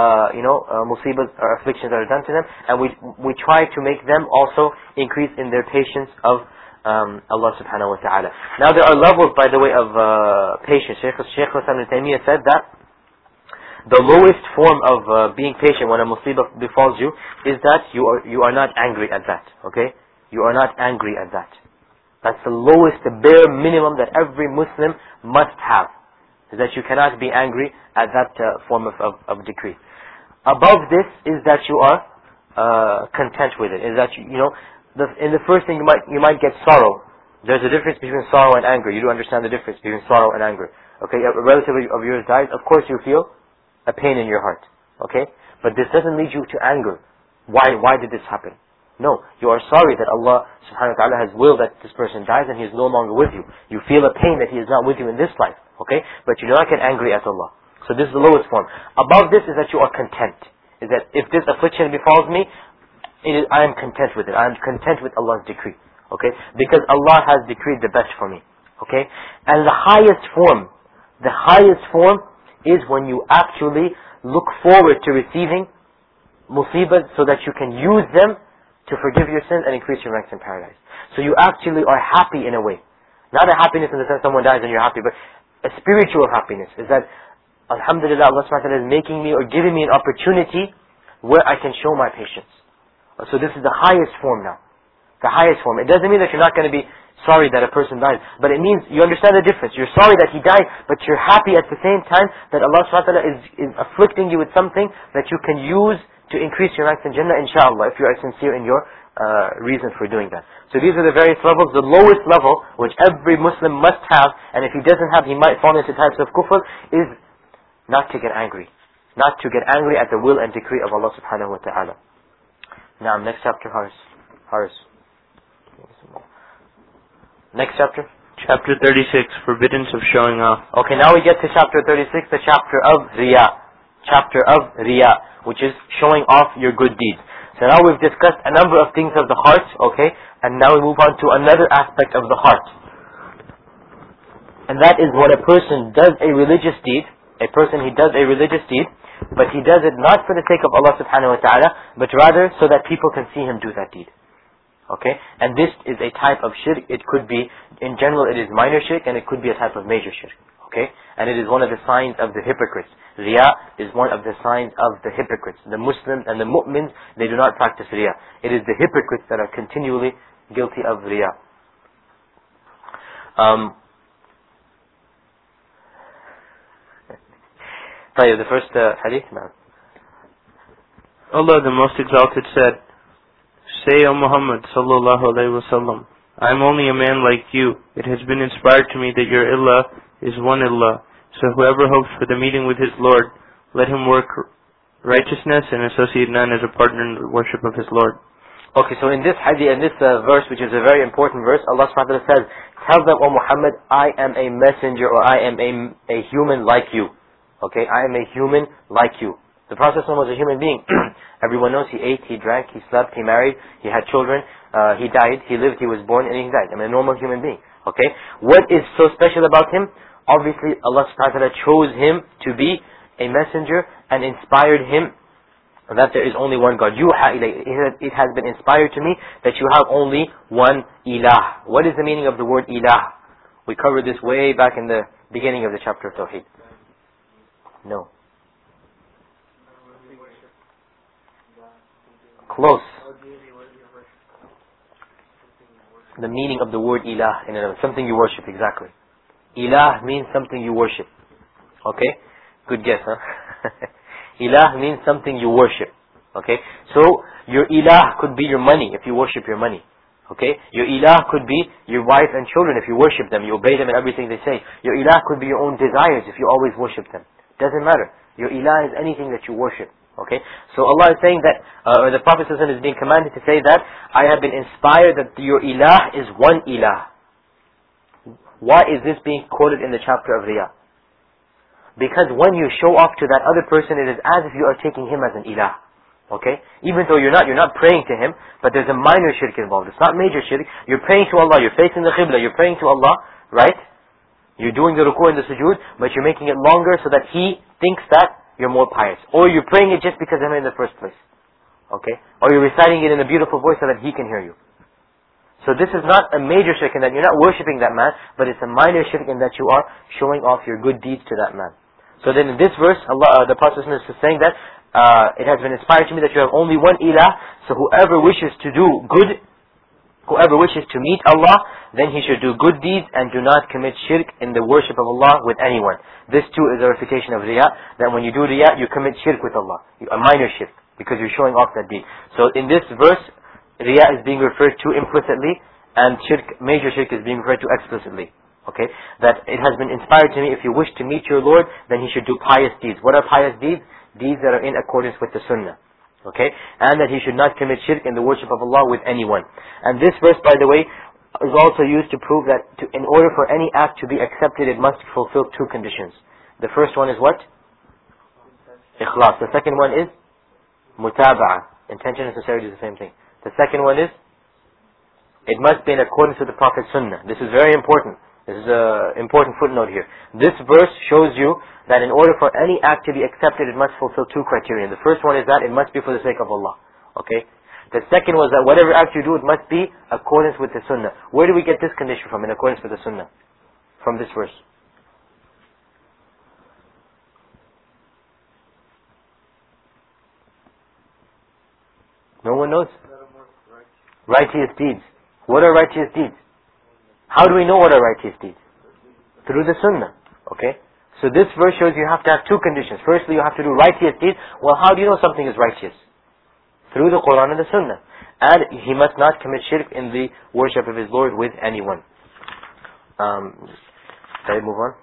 Speaker 2: musibahs or afflictions that are done to them, and we try to make them also increase in their patience of Allah subhanahu wa ta'ala. Now there are levels, by the way, of patience. Shaykh Islam Ibn Taymiyyah said that the lowest form of being patient when a musibah befalls you is that you are not angry at that. Okay? You are not angry at that. That's the lowest, the bare minimum that every Muslim must have. Is that you cannot be angry at that form of decree. Above this is that you are content with it. Is that in the first thing you might get sorrow. There's a difference between sorrow and anger. You do understand the difference between sorrow and anger. Okay, a relative of yours dies. Of course you feel a pain in your heart. Okay, but this doesn't lead you to anger. Why did this happen? No, you are sorry that Allah subhanahu wa ta'ala has willed that this person dies and He is no longer with you. You feel a pain that He is not with you in this life. Okay? But you do not get angry at Allah. So this is the lowest form. Above this is that you are content. Is that if this affliction befalls me, I am content with it. I am content with Allah's decree. Okay? Because Allah has decreed the best for me. Okay? And the highest form is when you actually look forward to receiving musibah so that you can use them to forgive your sins and increase your ranks in paradise. So you actually are happy in a way. Not a happiness in the sense someone dies and you're happy, but a spiritual happiness. Is that, Alhamdulillah, Allah subhanahu wa ta'ala is making me or giving me an opportunity where I can show my patience. So this is the highest form now. The highest form. It doesn't mean that you're not going to be sorry that a person died. But it means, you understand the difference. You're sorry that he died, but you're happy at the same time that Allah subhanahu wa ta'ala is afflicting you with something that you can use to increase your ranks in Jannah, inshallah, if you are sincere in your reason for doing that. So these are the various levels. The lowest level, which every Muslim must have, and if he doesn't have, he might fall into types of kufr, is not to get angry. Not to get angry at the will and decree of Allah subhanahu wa ta'ala. Now, next chapter, Haris. Next chapter?
Speaker 3: Chapter 36, forbiddance of showing off.
Speaker 2: Okay, now we get to chapter 36, the chapter of Riya. Chapter of Riya, which is showing off your good deeds. So now we've discussed a number of things of the heart, okay? And now we move on to another aspect of the heart. And that is when a person does a religious deed, but he does it not for the sake of Allah subhanahu wa ta'ala, but rather so that people can see him do that deed. Okay? And this is a type of shirk. It could be, in general it is minor shirk, and it could be a type of major shirk. Okay? And it is one of the signs of the hypocrites. Riya is one of the signs of the hypocrites. The Muslims and the mu'mins, they do not practice Riya. It is the hypocrites that are continually guilty of Riya. The first hadith now.
Speaker 3: Allah the Most Exalted said, "Say, O Muhammad sallallahu alaihi wasallam, I am only a man like you. It has been inspired to me that your Ilah is one Ilah. So whoever hopes for the meeting with his Lord, let him work righteousness and associate none as a partner in the worship of his Lord."
Speaker 2: Okay, so in this hadith, in this verse, which is a very important verse, Allah subhanahu wa ta'ala says, tell them, O Muhammad, I am a messenger, or I am a human like you. Okay, I am a human like you. The Prophet was a human being. Everyone knows he ate, he drank, he slept, he married, he had children, he died, he lived, he was born, and he died. I mean, a normal human being. Okay, what is so special about him? Obviously, Allah subhanahu wa ta'ala chose him to be a messenger and inspired him that there is only one God. Yuha ilayhi. It has been inspired to me that you have only one ilah. What is the meaning of the word ilah? We covered this way back in the beginning of the chapter of Tawheed. No. Close. The meaning of the word ilah in another, something you worship, exactly. Ilah means something you worship. Okay? Good guess, huh? Ilah means something you worship. Okay? So, your ilah could be your money if you worship your money. Okay? Your ilah could be your wife and children if you worship them, you obey them in everything they say. Your ilah could be your own desires if you always worship them. Doesn't matter. Your ilah is anything that you worship. Okay? So Allah is saying that, or the Prophet ﷺ is being commanded to say that, I have been inspired that your ilah is one ilah. Why is this being quoted in the chapter of Riya? Because when you show off to that other person, it is as if you are taking him as an ilah. Okay? Even though you're not praying to him, but there's a minor shirk involved. It's not major shirk. You're praying to Allah, you're facing the qibla, you're praying to Allah, right? You're doing the ruku and the sujood, but you're making it longer so that he thinks that you're more pious. Or you're praying it just because of him in the first place. Okay? Or you're reciting it in a beautiful voice so that he can hear you. So this is not a major shirk in that you're not worshipping that man, but it's a minor shirk in that you are showing off your good deeds to that man. So then in this verse, Allah, the Prophet is saying that it has been inspired to me that you have only one ilah, so whoever wishes to do good, whoever wishes to meet Allah, then he should do good deeds and do not commit shirk in the worship of Allah with anyone. This too is a refutation of Riya, that when you do Riya, you commit shirk with Allah, a minor shirk, because you're showing off that deed. So in this verse, Riya is being referred to implicitly, and shirk, major shirk is being referred to explicitly. Okay? That it has been inspired to me, if you wish to meet your Lord, then he should do pious deeds. What are pious deeds? Deeds that are in accordance with the Sunnah. Okay? And that he should not commit shirk in the worship of Allah with anyone. And this verse, by the way, is also used to prove that in order for any act to be accepted, it must fulfill two conditions. The first one is what? Ikhlas. The second one is mutaba'ah. Intention and sincerity is the same thing. The second one is, it must be in accordance with the Prophet's Sunnah. This is very important. This is an important footnote here. This verse shows you that in order for any act to be accepted, it must fulfill two criteria. The first one is that it must be for the sake of Allah. Okay? The second was that whatever act you do, it must be accordance with the Sunnah. Where do we get this condition from, in accordance with the Sunnah? From this verse. No one knows? Righteous deeds. What are righteous deeds? How do we know what are righteous deeds? Through the sunnah. Okay? So this verse shows you have to have two conditions. Firstly, you have to do righteous deeds. Well, how do you know something is righteous? Through the Quran and the sunnah. And he must not commit shirk in the worship of his Lord with anyone. Shall we move on?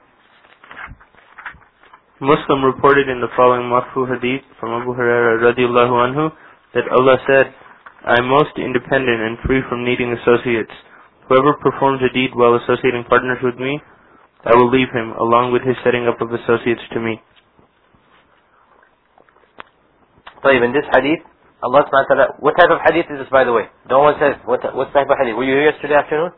Speaker 3: Muslim reported in the following marfu hadith from Abu Hurairah radiallahu anhu that Allah said, I am most independent and free from needing associates. Whoever performs a deed while associating partners with me, I will leave him along with his setting up of associates to me.
Speaker 2: So in this hadith, Allah subhanahu wa ta'ala, what type of hadith is this, by the way? No one says, what type of hadith? Were you here yesterday afternoon?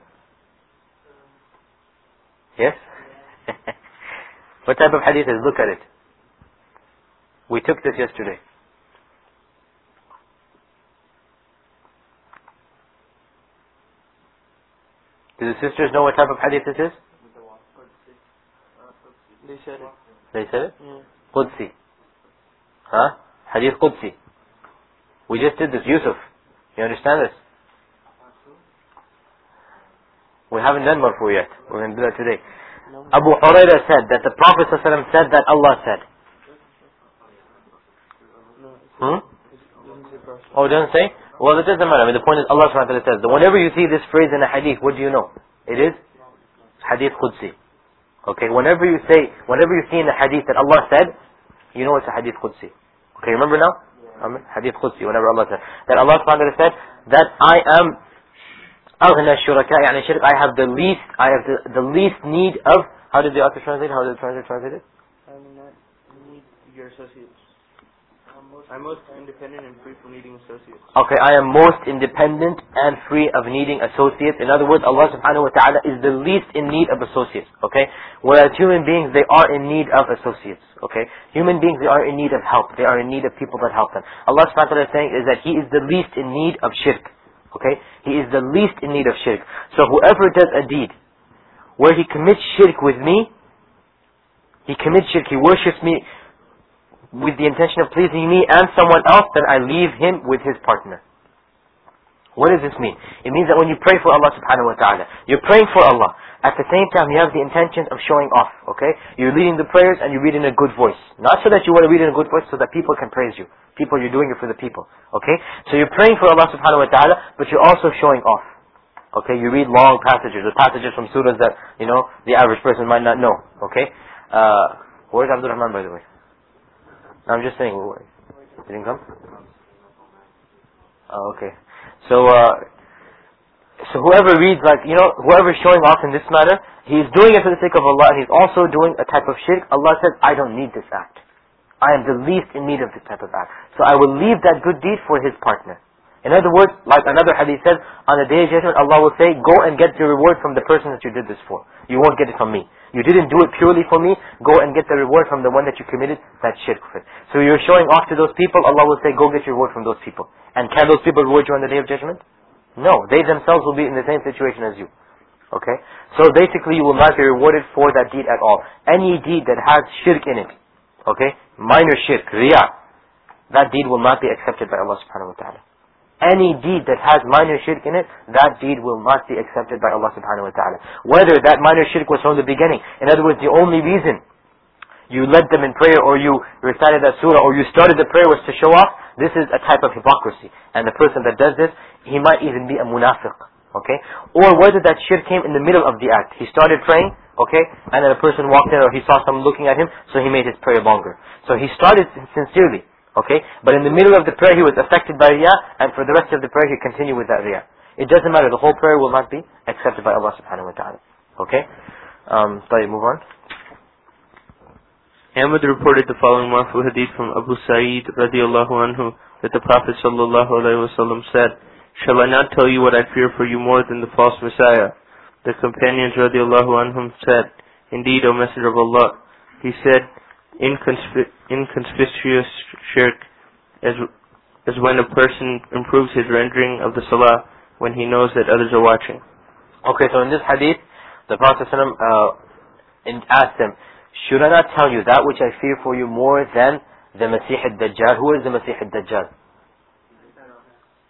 Speaker 2: Yes? What type of hadith is? Look at it. We took this yesterday. Do the sisters know what type of hadith this is?
Speaker 3: They said it.
Speaker 2: They said it?
Speaker 3: Yeah.
Speaker 2: Qudsi. Huh? Hadith Qudsi. We just did this. Yusuf. You understand this? We haven't done marfu yet. We're going to do that today. Abu Hurairah said that the Prophet ﷺ said that Allah said. Oh, it doesn't say? Well, it doesn't matter. I mean, the point is Allah subhanahu wa ta'ala says that whenever you see this phrase in a hadith, what do you know? It is Hadith Qudsi. Okay, whenever you see in the hadith that Allah said, you know it's a Hadith Qudsi. Okay, remember now? Hadith Qudsi, whenever Allah said. That Allah subhanahu wa ta'ala said that I am أغنى الشركاء يعني شرك, I have the least need of, how did the author translate? How did the translator translate it?
Speaker 3: I do not need your associates. I'm most independent and free from needing associates.
Speaker 2: Okay, I am most independent and free of needing associates. In other words, Allah subhanahu wa ta'ala is the least in need of associates. Okay? Whereas human beings, they are in need of associates. Okay? Human beings, they are in need of help. They are in need of people that help them. Allah subhanahu wa ta'ala is saying is that He is the least in need of shirk. Okay? He is the least in need of shirk. So whoever does a deed where he commits shirk with me, he commits shirk, he worships me with the intention of pleasing me and someone else, then I leave him with his partner. What does this mean? It means that when you pray for Allah subhanahu wa ta'ala, you're praying for Allah. At the same time, you have the intention of showing off. Okay? You're leading the prayers and you read in a good voice. Not so that you want to read in a good voice so that people can praise you. You're doing it for the people. Okay? So you're praying for Allah subhanahu wa ta'ala, but you're also showing off. Okay? You read long passages, or passages from surahs that, the average person might not know. Okay? Where's Abdul Rahman, by the way? No, I'm just saying, didn't come? Oh, okay. So whoever reads, whoever is showing off in this matter, he's doing it for the sake of Allah, and he's also doing a type of shirk. Allah says, I don't need this act. I am the least in need of this type of act. So I will leave that good deed for his partner. In other words, like another hadith says, on the day of judgment, Allah will say, go and get your reward from the person that you did this for. You won't get it from me. You didn't do it purely for me, go and get the reward from the one that you committed that shirk with. So you're showing off to those people, Allah will say, go get your reward from those people. And can those people reward you on the day of judgment? No, they themselves will be in the same situation as you. Okay? So basically you will not be rewarded for that deed at all. Any deed that has shirk in it, okay, minor shirk, riyah, that deed will not be accepted by Allah subhanahu wa ta'ala. Any deed that has minor shirk in it, that deed will not be accepted by Allah subhanahu wa ta'ala. Whether that minor shirk was from the beginning, in other words, the only reason you led them in prayer, or you recited that surah, or you started the prayer was to show off, this is a type of hypocrisy. And the person that does this, he might even be a munafiq. Okay? Or whether that shirk came in the middle of the act. He started praying, okay, and then a person walked in, or he saw someone looking at him, so he made his prayer longer. So he started sincerely. Okay? But in the middle of the prayer, he was affected by riyah, and for the rest of the prayer, he continued with that riyah. It doesn't matter. The whole prayer will not be accepted by Allah subhanahu wa ta'ala. Okay? Move on.
Speaker 3: Ahmad reported the following marfu hadith from Abu Sa'id radiallahu anhu that the Prophet sallallahu alaihi wasallam said, shall I not tell you what I fear for you more than the false Messiah? The companions radiallahu anhum said, indeed, O Messenger of Allah. He said, inconspicuous shirk as when a person improves his rendering of the salah when he knows that others are watching.
Speaker 2: Okay, so in this hadith, the Prophet ﷺ asked them, should I not tell you that which I fear for you more than the Masih al-Dajjal? Who is the Masih al-Dajjal?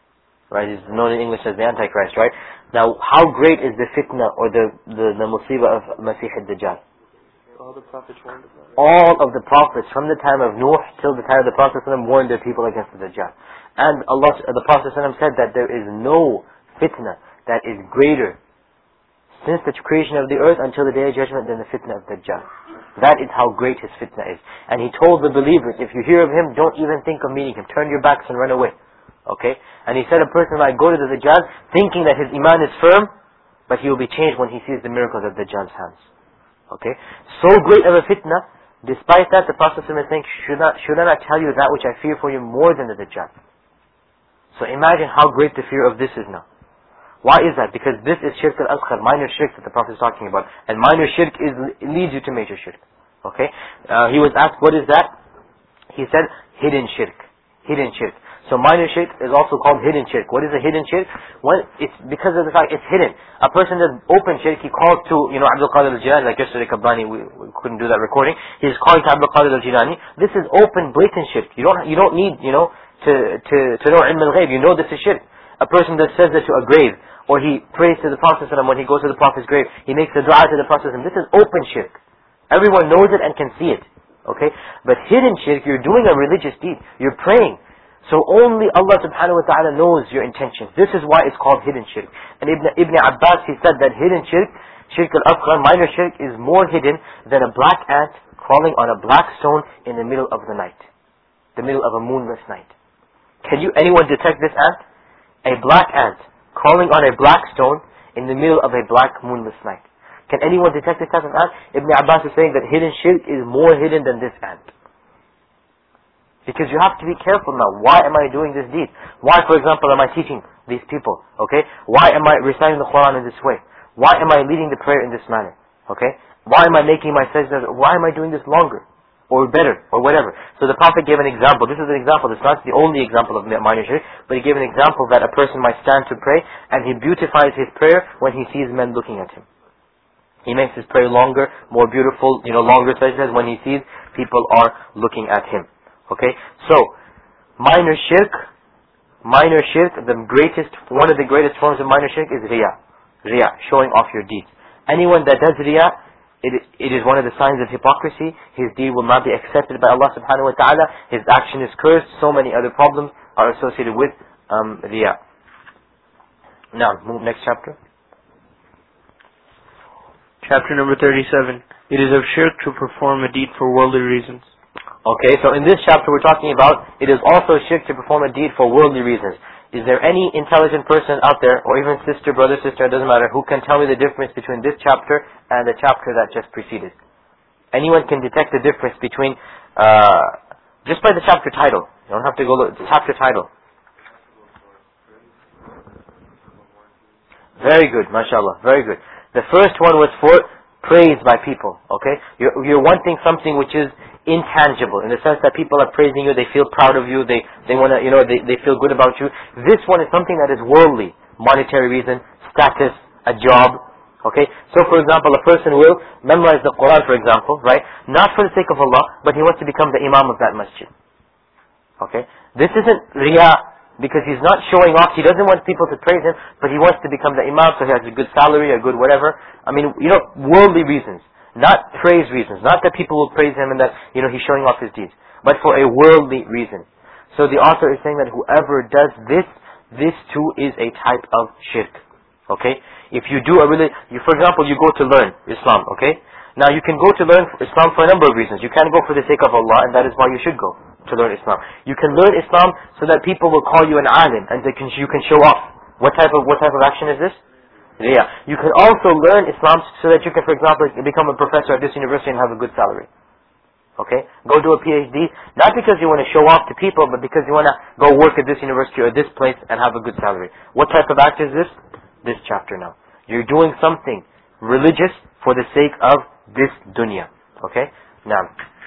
Speaker 2: right? He's known in English as the Antichrist, right? Now, how great is the fitna or the musibah of Masih al-Dajjal?
Speaker 3: All the prophets warned about it.
Speaker 2: All of the prophets from the time of Nuh till the time of the Prophet ﷺ warned their people against the Dajjal. And the Prophet ﷺ said that there is no fitna that is greater since the creation of the earth until the day of judgment than the fitna of Dajjal. That is how great his fitna is. And he told the believers, if you hear of him, don't even think of meeting him. Turn your backs and run away. Okay? And he said a person might go to the Dajjal thinking that his iman is firm, but he will be changed when he sees the miracles of Dajjal's hands. Okay? So great of a fitna, despite that the Prophet is saying, should I not tell you that which I fear for you more than the Dajjal? So imagine how great the fear of this is now. Why is that? Because this is shirk al-asghar, minor shirk that the Prophet is talking about. And minor shirk leads you to major shirk. Okay? He was asked, what is that? He said, hidden shirk. Hidden shirk. So minor shirk is also called hidden shirk. What is a hidden shirk? Well, it's because of the fact it's hidden. A person does open shirk, he calls to, Abdul Qadir al-Jilani, like yesterday Kabbani, we couldn't do that recording. He's calling to Abdul Qadir al-Jilani. This is open, blatant shirk. You don't need, to know ilm al-ghayb. You know this is shirk. A person that says that to a grave, or he prays to the Prophet when he goes to the Prophet's grave, he makes a dua to the Prophet. This is open shirk. Everyone knows it and can see it. Okay? But hidden shirk, you're doing a religious deed. You're praying. So only Allah subhanahu wa ta'ala knows your intention. This is why it's called hidden shirk. And Ibn Abbas, he said that hidden shirk, shirk al-asghar, minor shirk, is more hidden than a black ant crawling on a black stone in the middle of the night. The middle of a moonless night. Can anyone detect this ant? A black ant crawling on a black stone in the middle of a black moonless night. Can anyone detect this type of ant? Ibn Abbas is saying that hidden shirk is more hidden than this ant. Because you have to be careful now. Why am I doing this deed? Why, for example, am I teaching these people? Okay? Why am I reciting the Quran in this way? Why am I leading the prayer in this manner? Okay? Why am I making my sajdas? Why am I doing this longer? Or better, or whatever. So the Prophet gave an example. This is an example. It's not the only example of minor shirk, but he gave an example that a person might stand to pray, and he beautifies his prayer when he sees men looking at him. He makes his prayer longer, more beautiful, longer sajdas when he sees people are looking at him. Okay? So, minor shirk, one of the greatest forms of minor shirk is riya. Riya, showing off your deeds. Anyone that does riya, it is one of the signs of hypocrisy. His deed will not be accepted by Allah subhanahu wa ta'ala. His action is cursed. So many other problems are associated with riya. Now, move next chapter.
Speaker 3: Chapter number 37. It is of shirk to perform a deed for worldly reasons.
Speaker 2: Okay, so in this chapter we're talking about, it is also shirk to perform a deed for worldly reasons. Is there any intelligent person out there, or even sister, brother, sister, it doesn't matter, who can tell me the difference between this chapter and the chapter that just preceded? Anyone can detect the difference between, just by the chapter title. You don't have to go look, the chapter title. Very good, mashallah, very good. The first one was for praise by people, okay? You're wanting something which is intangible, in the sense that people are praising you, they feel proud of you, they want to, they feel good about you. This one is something that is worldly, monetary reason, status, a job, okay? So for example, a person will memorize the Quran, for example, right? Not for the sake of Allah, but he wants to become the imam of that masjid. Okay? This isn't riya, because he's not showing off, he doesn't want people to praise him, but he wants to become the imam, so he has a good salary, a good whatever. I mean, worldly reasons. Not praise reasons. Not that people will praise him and that, he's showing off his deeds. But for a worldly reason. So the author is saying that whoever does this too is a type of shirk. Okay? If you do for example, you go to learn Islam, okay? Now you can go to learn Islam for a number of reasons. You can't go for the sake of Allah, and that is why you should go to learn Islam. You can learn Islam so that people will call you an alim, and you can show off. What type of action is this? Riya. You can also learn Islam so that you can, for example, become a professor at this university and have a good salary. Okay? Go do a PhD, not because you want to show off to people, but because you want to go work at this university or this place and have a good salary. What type of act is this? This chapter now. You're doing something religious for the sake of this dunya. Okay? Now.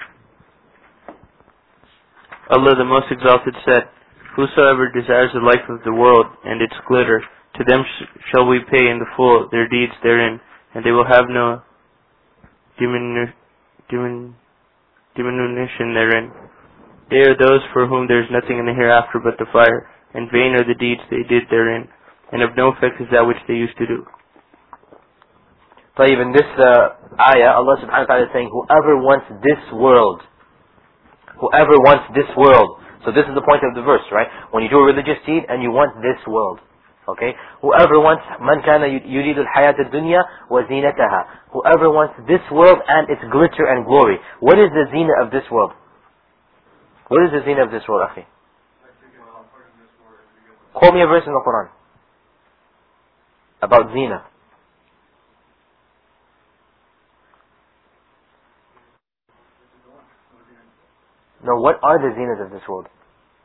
Speaker 3: Allah the Most Exalted said, "Whosoever desires the life of the world and its glitter, to them shall we pay in the full their deeds therein, and they will have no diminution therein. They are those for whom there is nothing in the hereafter but the fire, and vain are the deeds they did therein, and of no effect is that which they used to do.
Speaker 2: طيب, in this ayah, Allah subhanahu wa ta'ala is saying, whoever wants this world, so this is the point of the verse, right? When you do a religious deed and you want this world, okay? Whoever wants, man kana yuridu al-hayat ad-dunya wa zinataha. Whoever wants this world and its glitter and glory. What is the zina of this world? What is the zina of this world, akhi? Quote me a verse in the Quran about zina. No, what are the zinas of this world?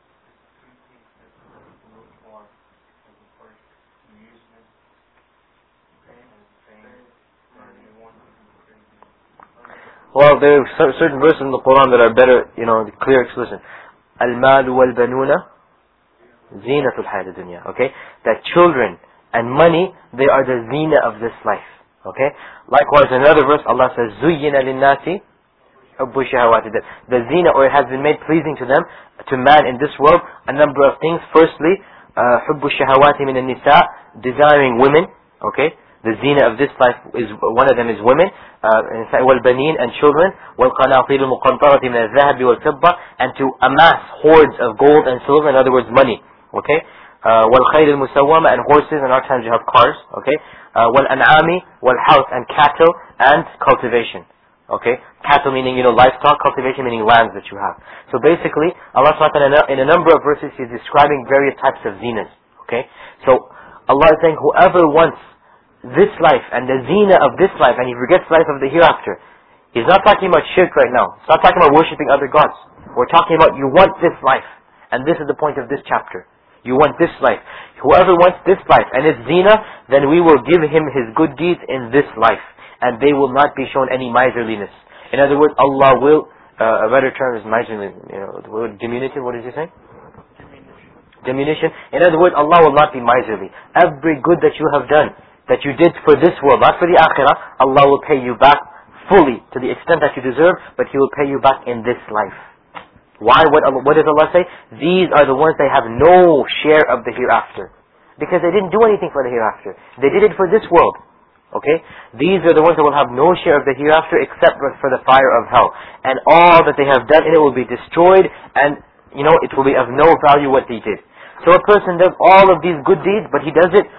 Speaker 2: Well, there are certain verses in the Quran that are better, clear explanation. Al-malu wal-banuna zinatul hayat ad-dunya. Okay? That children and money, they are the zina of this life. Okay? Likewise, in another verse, Allah says, Zuyyina lin-nasi hubbu shahawati. The zina, or it has been made pleasing to them, to man in this world, a number of things. Firstly, hubbu shahawati min an-nisa, desiring women. Okay? The zina of this life is, one of them is women, wal-baneen, and children, wal-qanatir al-muqantarati min al-dhahabi wal-fidda, and to amass hoards of gold and silver, in other words, money. Okay? Wal-khayl al-musawwama, and horses, in our times you have cars. Okay? Wal-an'ami, wal-house, and cattle, and cultivation. Okay? Cattle meaning, livestock, cultivation meaning lands that you have. So basically, Allah SWT in a number of verses, He's describing various types of zinas. Okay? So, Allah is saying, whoever wants this life and the zina of this life, and he forgets life of the hereafter. He's not talking about shirk right now. He's not talking about worshipping other gods. We're talking about you want this life. And this is the point of this chapter. You want this life. Whoever wants this life and its zina, then we will give him his good deeds in this life. And they will not be shown any miserliness. In other words, Allah will, a better term is miserliness, the word diminutive, what did you say? Diminution. In other words, Allah will not be miserly. Every good that you have done, that you did for this world, not for the akhirah, Allah will pay you back fully to the extent that you deserve, but He will pay you back in this life. Why? What does Allah say? These are the ones that have no share of the hereafter. Because they didn't do anything for the hereafter. They did it for this world. Okay? These are the ones that will have no share of the hereafter except for the fire of hell. And all that they have done in it will be destroyed, and it will be of no value what they did. So a person does all of these good deeds, but he does it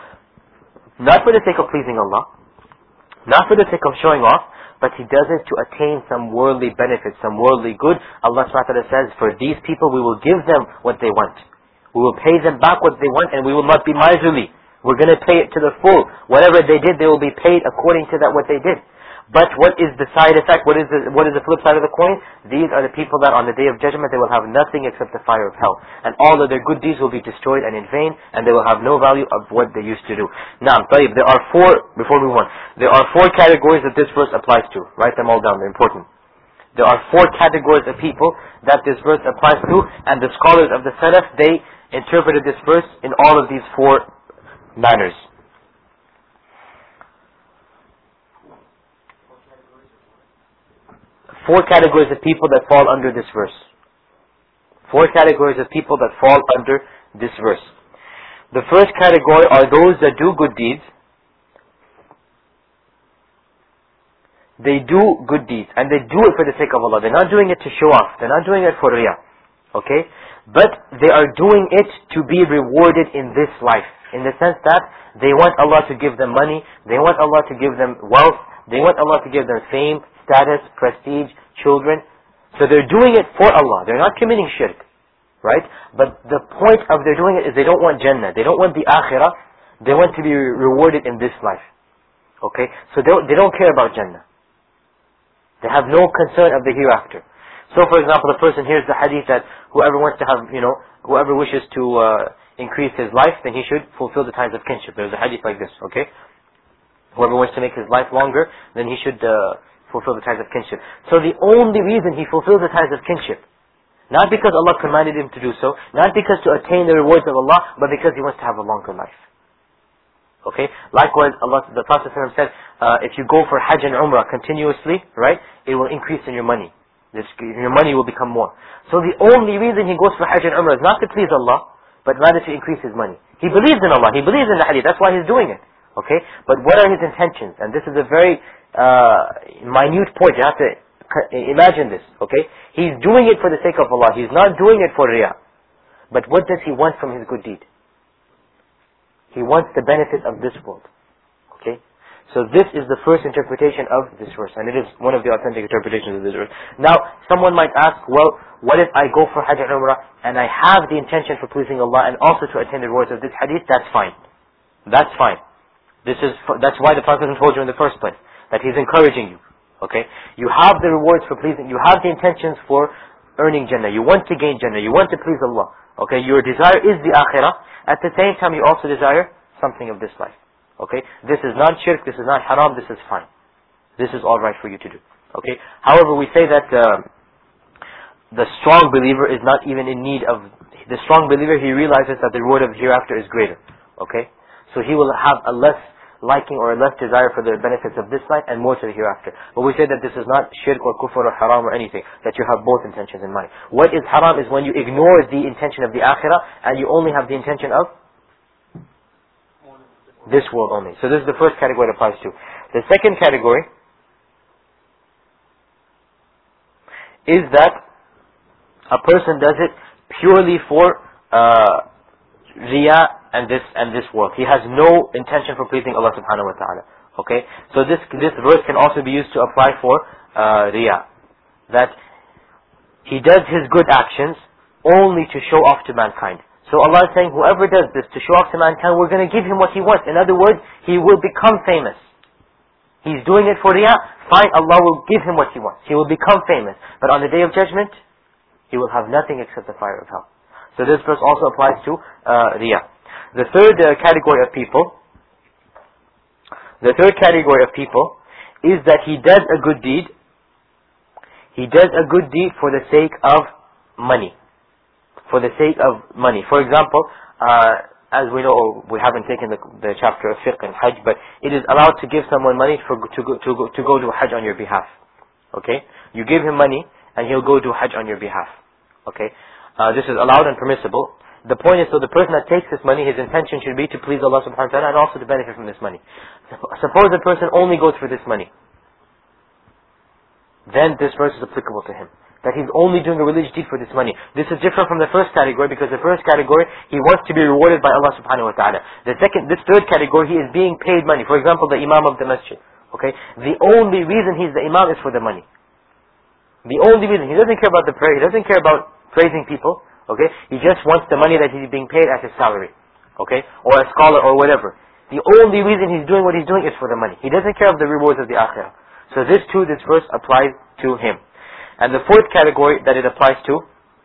Speaker 2: not for the sake of pleasing Allah, not for the sake of showing off, but he does it to attain some worldly benefit, some worldly good. Allah SWT says, for these people we will give them what they want. We will pay them back what they want, and we will not be miserly. We're going to pay it to the full. Whatever they did, they will be paid according to that what they did. But what is the side effect? What is the flip side of the coin? These are the people that on the day of judgment they will have nothing except the fire of hell. And all of their good deeds will be destroyed and in vain, and they will have no value of what they used to do. Now, there are before we move on, there are 4 categories that this verse applies to. Write them all down, they're important. There are 4 categories of people that this verse applies to, and the scholars of the Salaf, they interpreted this verse in all of these 4 manners. 4 categories of people that fall under this verse. 4 categories of people that fall under this verse. The first category are those that do good deeds. They do good deeds, and they do it for the sake of Allah. They're not doing it to show off. They're not doing it for riyah. Okay? But they are doing it to be rewarded in this life. In the sense that they want Allah to give them money. They want Allah to give them wealth. They want Allah to give them fame, status, prestige, children. So they're doing it for Allah. They're not committing shirk. Right? But the point of their doing it is they don't want Jannah. They don't want the Akhirah. They want to be rewarded in this life. Okay? So they don't care about Jannah. They have no concern of the hereafter. So for example, the person hears the hadith that whoever wants to have, whoever wishes to increase his life, then he should fulfill the ties of kinship. There's a hadith like this, okay? Whoever wants to make his life longer, then he should fulfill the ties of kinship. So the only reason he fulfills the ties of kinship, not because Allah commanded him to do so, not because to attain the rewards of Allah, but because he wants to have a longer life. Okay? Likewise, the Prophet ﷺ said, if you go for Hajj and Umrah continuously, right, it will increase in your money. Your money will become more. So the only reason he goes for Hajj and Umrah is not to please Allah, but rather to increase his money. He believes in Allah, he believes in the hadith, that's why he's doing it. Okay? But what are his intentions? And this is a very minute point, you have to imagine this. Okay? He's doing it for the sake of Allah, he's not doing it for riyah. But what does he want from his good deed? He wants the benefit of this world. Okay? So this is the first interpretation of this verse, and it is one of the authentic interpretations of this verse. Now, someone might ask, well, what if I go for Hajj and Umrah, and I have the intention for pleasing Allah, and also to attain the rewards of this hadith? That's fine. That's fine. That's why the Prophet told you in the first place, that he's encouraging you. Okay? You have the rewards for pleasing, you have the intentions for earning Jannah, you want to gain Jannah, you want to please Allah. Okay? Your desire is the Akhirah, at the same time you also desire something of this life. Okay? This is not shirk, this is not haram, this is fine. This is alright for you to do. Okay? However, we say that the strong believer is not even in need of... The strong believer, he realizes that the reward of the hereafter is greater. Okay? So he will have a less liking or a less desire for the benefits of this life and more to the hereafter. But we say that this is not shirk or kufr or haram or anything, that you have both intentions in mind. What is haram is when you ignore the intention of the akhirah and you only have the intention of this world only. So this is the first category it applies to. The second category is that a person does it purely for riyah and this world. He has no intention for pleasing Allah subhanahu wa ta'ala. Okay? So this verse can also be used to apply for riyah. That he does his good actions only to show off to mankind. So Allah is saying, whoever does this to show off to mankind, we're going to give him what he wants. In other words, he will become famous. He's doing it for riyah, fine, Allah will give him what he wants. He will become famous. But on the Day of Judgment, he will have nothing except the fire of hell. So this verse also applies to riyah. The third category of people is that he does a good deed. He does a good deed for the sake of money. For the sake of money. For example, as we know, we haven't taken the chapter of fiqh and hajj, but it is allowed to give someone money to go do hajj on your behalf. Okay? You give him money and he'll go do hajj on your behalf. Okay? This is allowed and permissible. The point is, so the person that takes this money, his intention should be to please Allah subhanahu wa ta'ala and also to benefit from this money. Suppose the person only goes for this money. Then this verse is applicable to him. That he's only doing a religious deed for this money. This is different from the first category, because the first category, he wants to be rewarded by Allah subhanahu wa ta'ala. This third category, he is being paid money. For example, the imam of the masjid. Okay? The only reason he's the imam is for the money. The only reason. He doesn't care about the prayer, he doesn't care about praising people. Okay? He just wants the money that he's being paid as his salary. Okay? Or a scholar or whatever. The only reason he's doing what he's doing is for the money. He doesn't care of the rewards of the akhirah. So this verse applies to him. And the fourth category that it applies to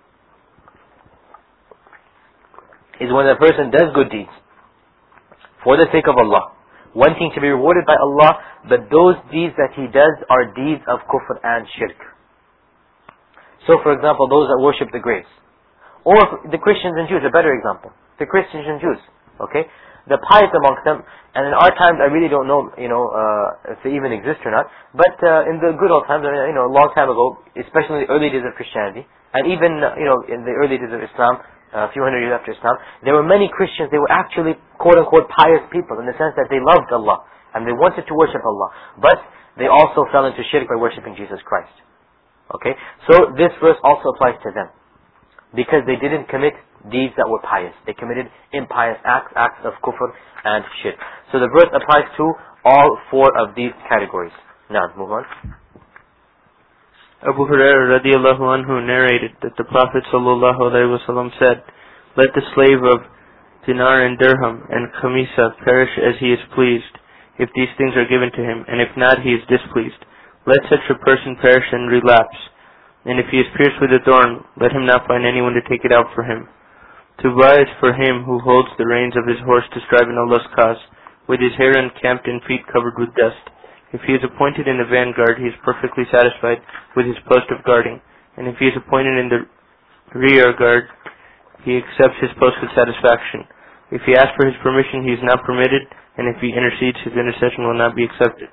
Speaker 2: is when a person does good deeds for the sake of Allah, wanting to be rewarded by Allah, but those deeds that he does are deeds of kufr and shirk. So for example, those that worship the graves. Or the Christians and Jews, a better example. The Christians and Jews. Okay? The pious amongst them, and in our times I really don't know, if they even exist or not, but in the good old times, a long time ago, especially in the early days of Christianity, and even, in the early days of Islam, a few hundred years after Islam, there were many Christians, they were actually quote-unquote pious people, in the sense that they loved Allah, and they wanted to worship Allah, but they also fell into shirk by worshipping Jesus Christ. Okay? So this verse also applies to them, because they didn't commit deeds that were pious. They committed impious acts of kufr and shirk. So the verse applies to all four of these categories. Now, move on.
Speaker 3: Abu Hurairah radiallahu anhu narrated that the Prophet sallallahu alaihi wasallam said, "Let the slave of dinar and dirham and khamisa perish as he is pleased, if these things are given to him, and if not, he is displeased. Let such a person perish and relapse. And if he is pierced with a thorn, let him not find anyone to take it out for him. Tuba is for him who holds the reins of his horse to strive in Allah's cause, with his hair unkempt and feet covered with dust. If he is appointed in the vanguard, he is perfectly satisfied with his post of guarding. And if he is appointed in the rear guard, he accepts his post with satisfaction. If he asks for his permission, he is not permitted, and if he intercedes, his intercession will not be accepted."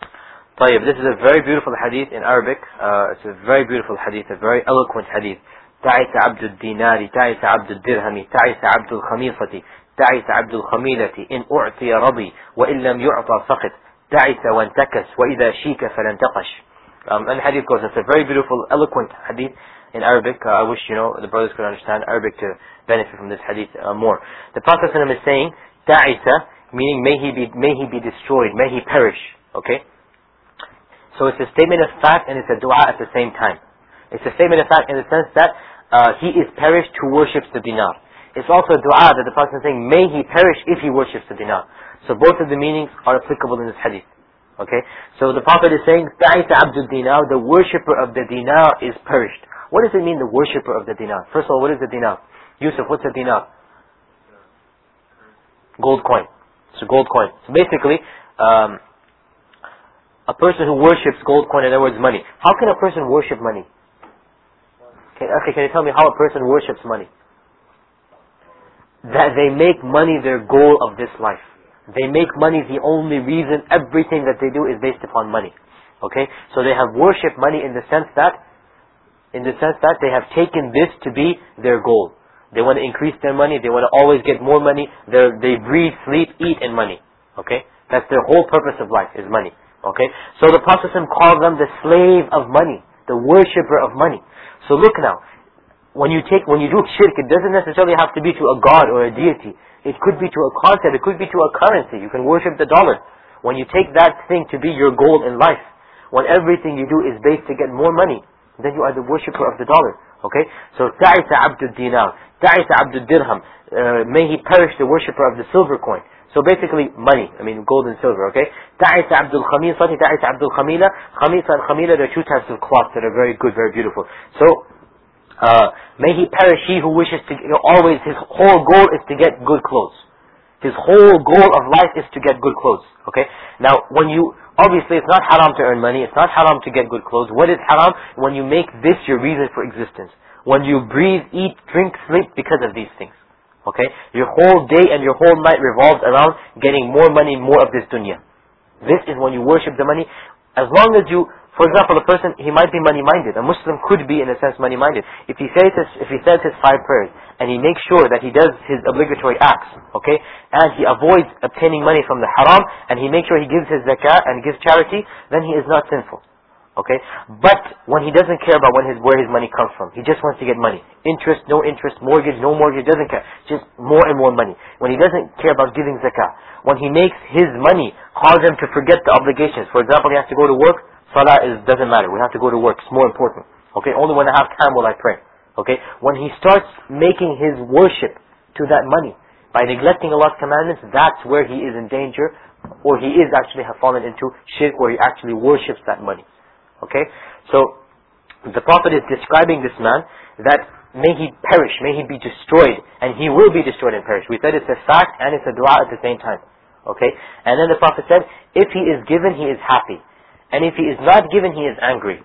Speaker 2: طيب, this is a very beautiful hadith in Arabic. It's a very beautiful hadith, a very eloquent hadith. تعس عبد الدينار تعس عبد الدرهم تعس عبد الخميصة تعس عبد الخميلة إن أعطي رضي وإن لم يعطى سخط تعس وانتكس وإذا شيك فلانتقش. And hadith goes, it's a very beautiful, eloquent hadith in Arabic. I wish, the brothers could understand Arabic to benefit from this hadith more. The Prophet ﷺ is saying, ta'isa, meaning may he be destroyed, may he perish. Okay? So it's a statement of fact and it's a dua at the same time. It's a statement of fact in the sense that he is perished who worships the dinar. It's also a dua that the Prophet is saying, may he perish if he worships the dinar. So both of the meanings are applicable in this hadith. Okay? So the Prophet is saying, ta'isa abdul dinar, the worshipper of the dinar is perished. What does it mean, the worshipper of the dinar? First of all, what is the dinar? Yusuf, what's a dinar? Gold coin. It's a gold coin. So basically, a person who worships gold coin, in other words money. How can a person worship money? Okay, can you tell me how a person worships money? That they make money their goal of this life. They make money the only reason. Everything that they do is based upon money. Okay? So they have worshipped money in the sense that they have taken this to be their goal. They want to increase their money. They want to always get more money. They breathe, sleep, eat in money. Okay? That's their whole purpose of life, is money. Okay? So the Prophet calls them the slave of money, the worshipper of money. So look now, when you do shirk, it doesn't necessarily have to be to a god or a deity. It could be to a concept, it could be to a currency. You can worship the dollar. When you take that thing to be your goal in life, when everything you do is based to get more money, then you are the worshipper of the dollar. Okay? So, ta'isa abdul dinar, ta'isa abdul dirham, may he perish the worshipper of the silver coin. So basically, money, gold and silver, okay? Ta'isa abdul khamisati, ta'isa abdul khamila. Khamisa and khamila, they're two types of cloth that are very good, very beautiful. So, may he perish he who wishes to, always his whole goal is to get good clothes. His whole goal of life is to get good clothes, okay? Now, obviously it's not haram to earn money, it's not haram to get good clothes. What is haram? When you make this your reason for existence. When you breathe, eat, drink, sleep because of these things. Okay? Your whole day and your whole night revolves around getting more money, more of this dunya. This is when you worship the money. As long as you, for example, a person, he might be money-minded. A Muslim could be, in a sense, money-minded. If he says his 5 prayers, and he makes sure that he does his obligatory acts, okay, and he avoids obtaining money from the haram, and he makes sure he gives his zakah and gives charity, then he is not sinful. Okay? But when he doesn't care about where his money comes from, he just wants to get money. Interest, no interest, mortgage, no mortgage, doesn't care. Just more and more money. When he doesn't care about giving zakah, when he makes his money cause him to forget the obligations. For example, he has to go to work, salah doesn't matter. We have to go to work, it's more important. Okay? Only when I have time will I pray. Okay? When he starts making his worship to that money, by neglecting Allah's commandments, that's where he is in danger, or he is actually have fallen into shirk, where he actually worships that money. Okay? So, the Prophet is describing this man that may he perish, may he be destroyed, and he will be destroyed and perish. We said it's a fact and it's a dua at the same time. Okay? And then the Prophet said, if he is given, he is happy. And if he is not given, he is angry.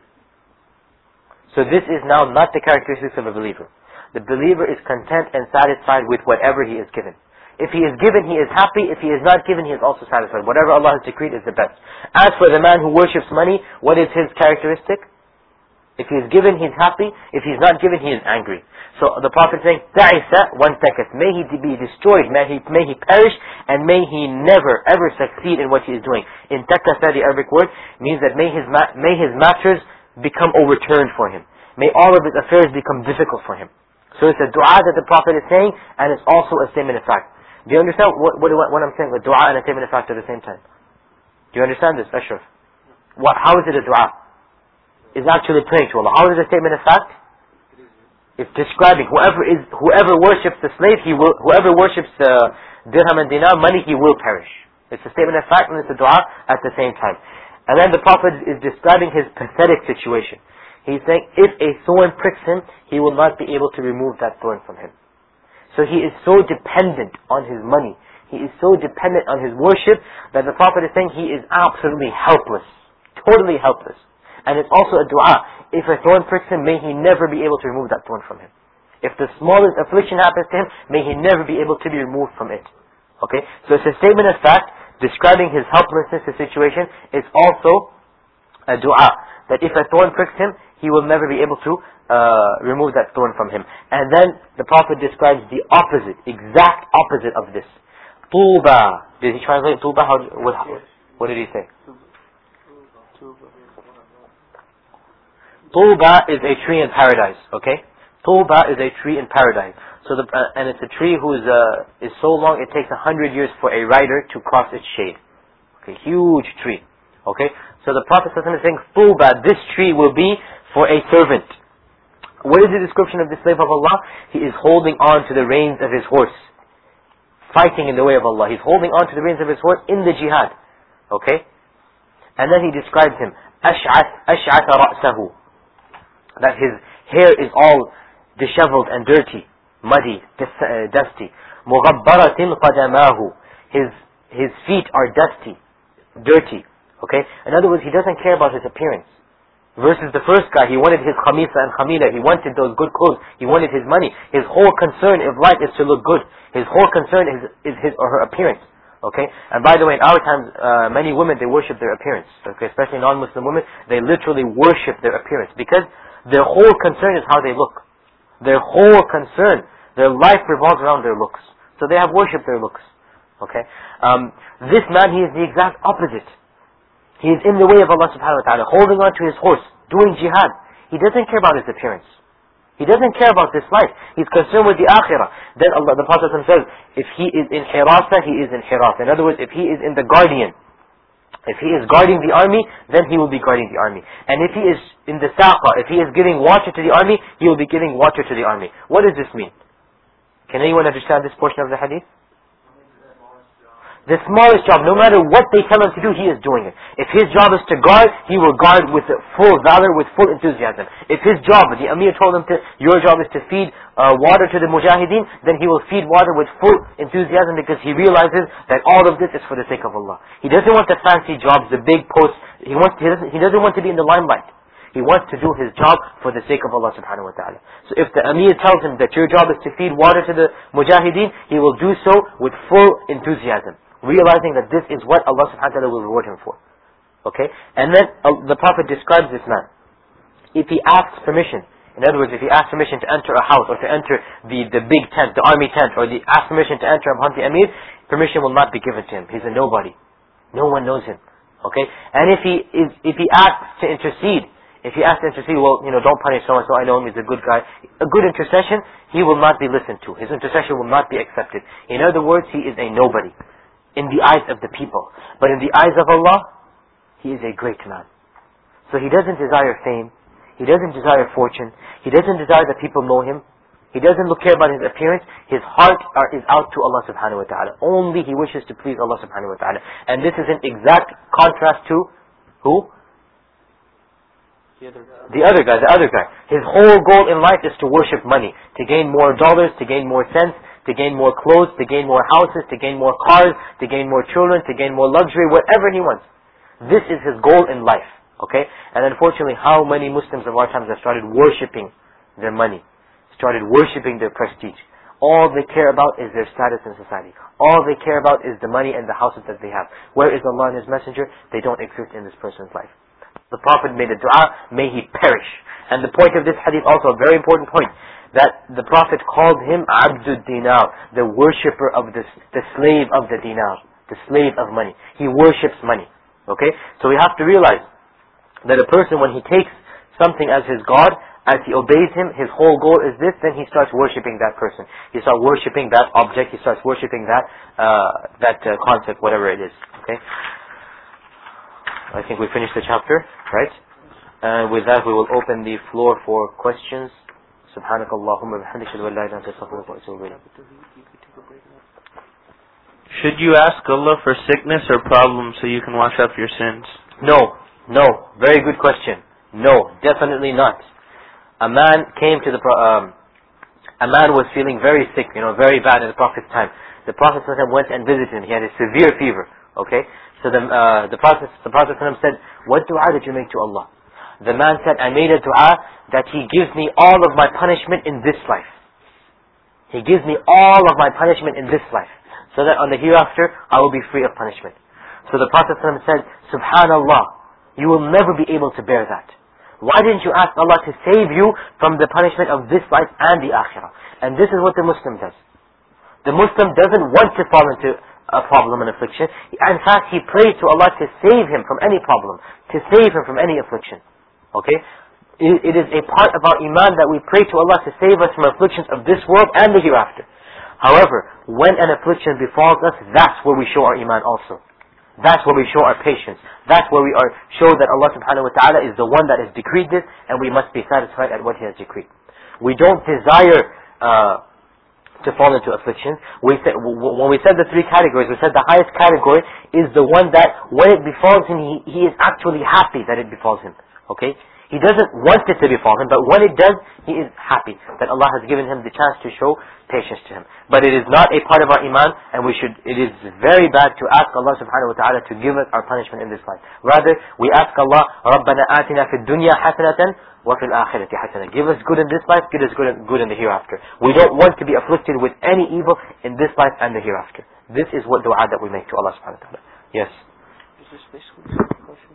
Speaker 2: So this is now not the characteristics of a believer. The believer is content and satisfied with whatever he is given. If he is given, he is happy. If he is not given, he is also satisfied. Whatever Allah has decreed is the best. As for the man who worships money, what is his characteristic? If he is given, he is happy. If he is not given, he is angry. So the Prophet is saying, Ta'isa wantakas. May he be destroyed, may he perish, and may he never ever succeed in what he is doing. In takasa, the Arabic word, means that may his matters become overturned for him. May all of his affairs become difficult for him. So it's a dua that the Prophet is saying, and it's also a statement of fact. Do you understand what I'm saying? A dua and a statement of fact at the same time. Do you understand this, Ashraf? How is it a dua? It's actually praying to Allah. How is it a statement of fact? It's describing whoever worships the slave, whoever worships dirham and dinar, money, he will perish. It's a statement of fact and it's a dua at the same time. And then the Prophet is describing his pathetic situation. He's saying, if a thorn pricks him, he will not be able to remove that thorn from him. So he is so dependent on his money. He is so dependent on his worship that the Prophet is saying he is absolutely helpless. Totally helpless. And it's also a dua. If a thorn pricks him, may he never be able to remove that thorn from him. If the smallest affliction happens to him, may he never be able to be removed from it. Okay? So it's a statement of fact describing his helplessness, his situation. It's also a dua. That if a thorn pricks him, he will never be able to remove that thorn from him. And then the Prophet describes the opposite, exact opposite of this. Tuba. Did he translate Tuba? What did he say? Tuba is a tree in paradise, okay? Tuba is a tree in paradise. So and it's a tree whose is so long it takes 100 years for a rider to cross its shade. Okay, huge tree. Okay, so the Prophet ﷺ is saying, Tuba, this tree will be for a servant. What is the description of the slave of Allah? He is holding on to the reins of his horse, fighting in the way of Allah. He's holding on to the reins of his horse in the jihad. Okay, and then he describes him, أشعث رأسه, that his hair is all disheveled and dirty, muddy, dusty. مغبرة قدماه, his feet are dusty, dirty. Okay? In other words, he doesn't care about his appearance. Versus the first guy, he wanted his khamisa and khamila, he wanted those good clothes, he wanted his money. His whole concern of life is to look good. His whole concern is his or her appearance. Okay? And by the way, in our times, many women, they worship their appearance. Okay? Especially non-Muslim women, they literally worship their appearance. Because their whole concern is how they look. Their whole concern, their life revolves around their looks. So they have worshipped their looks. Okay? This man, he is the exact opposite. He is in the way of Allah subhanahu wa ta'ala, holding on to his horse, doing jihad. He doesn't care about his appearance. He doesn't care about this life. He's concerned with the akhirah. Then the Prophet says, if he is in hirasa, he is in hirasa. In other words, if he is in the guardian, if he is guarding the army, then he will be guarding the army. And if he is in the saqa, if he is giving water to the army, he will be giving water to the army. What does this mean? Can anyone understand this portion of the hadith? The smallest job, no matter what they tell him to do, he is doing it. If his job is to guard, he will guard with full valor, with full enthusiasm. If his job, the Amir told him your job is to feed water to the mujahideen, then he will feed water with full enthusiasm because he realizes that all of this is for the sake of Allah. He doesn't want the fancy jobs, the big posts. He doesn't want to be in the limelight. He wants to do his job for the sake of Allah subhanahu wa ta'ala. So if the Amir tells him that your job is to feed water to the mujahideen, he will do so with full enthusiasm, realizing that this is what Allah subhanahu wa ta'ala will reward him for. Okay? And then the Prophet describes this man. If he asks permission, in other words, if he asks permission to enter a house, or to enter the big tent, the army tent, or asks permission to enter upon the Amir, permission will not be given to him. He's a nobody. No one knows him. Okay? And if he asks to intercede, well, don't punish so and so, I know him, he's a good guy. A good intercession, he will not be listened to. His intercession will not be accepted. In other words, he is a nobody in the eyes of the people. But in the eyes of Allah, he is a great man. So he doesn't desire fame. He doesn't desire fortune. He doesn't desire that people know him. He doesn't care about his appearance. His heart is out to Allah subhanahu wa ta'ala. Only he wishes to please Allah subhanahu wa ta'ala. And this is an exact contrast to who? The other guy. His whole goal in life is to worship money, to gain more dollars, to gain more cents, to gain more clothes, to gain more houses, to gain more cars, to gain more children, to gain more luxury, whatever he wants. This is his goal in life. Okay? And unfortunately, how many Muslims of our times have started worshipping their money, started worshipping their prestige. All they care about is their status in society. All they care about is the money and the houses that they have. Where is Allah and His Messenger? They don't exist in this person's life. The Prophet made a dua, may he perish. And the point of this hadith, also a very important point, that the Prophet called him Abdul Dinar, the worshipper of the slave of the dinar, the slave of money. He worships money. Okay? So we have to realize that a person, when he takes something as his God, as he obeys him, his whole goal is this, then he starts worshipping that person. He starts worshipping that object, he starts worshipping that concept, whatever it is. Okay? I think we finished the chapter, right? And with that we will open the floor for questions. سبحانك اللهم وبحمدك اشهد ان لا اله الا انت استغفرك واتوب اليك.
Speaker 3: Should you ask Allah for sickness or problems so you can wash off your sins?
Speaker 2: No. Very good question. No, definitely not. A man came to a man was feeling very sick, very bad in the Prophet's time. The Prophet went and visited him. He had a severe fever. Okay? So the Prophet said, what dua did you make to Allah? The man said, I made a dua that He gives me all of my punishment in this life. He gives me all of my punishment in this life, so that on the hereafter, I will be free of punishment. So the Prophet said, Subhanallah, you will never be able to bear that. Why didn't you ask Allah to save you from the punishment of this life and the akhirah? And this is what the Muslim does. The Muslim doesn't want to fall into a problem and affliction. In fact, he prays to Allah to save him from any problem, to save him from any affliction. Okay? It is a part of our iman that we pray to Allah to save us from afflictions of this world and the hereafter. However, when an affliction befalls us, that's where we show our iman also. That's where we show our patience. That's where we show that Allah subhanahu wa ta'ala is the one that has decreed this, and we must be satisfied at what He has decreed. We don't desire to fall into affliction. When we said the three categories, we said the highest category is the one that when it befalls him, he is actually happy that it befalls him. Okay? He doesn't want it to befall him, but when it does, he is happy that Allah has given him the chance to show patience to him. But it is not a part of our iman, and it is very bad to ask Allah subhanahu wa ta'ala to give us our punishment in this life. Rather, we ask Allah, رَبَّنَا آتِنَا فِي الدُّنْيَا حَسَنَةً وَفِي الْآخِرَةِ حَسَنَةً. Give us good in this life, give us good in the hereafter. We don't want to be afflicted with any evil in this life and the hereafter. This is what dua that we make to Allah subhanahu wa ta'ala. Yes?
Speaker 1: Is this basically a question?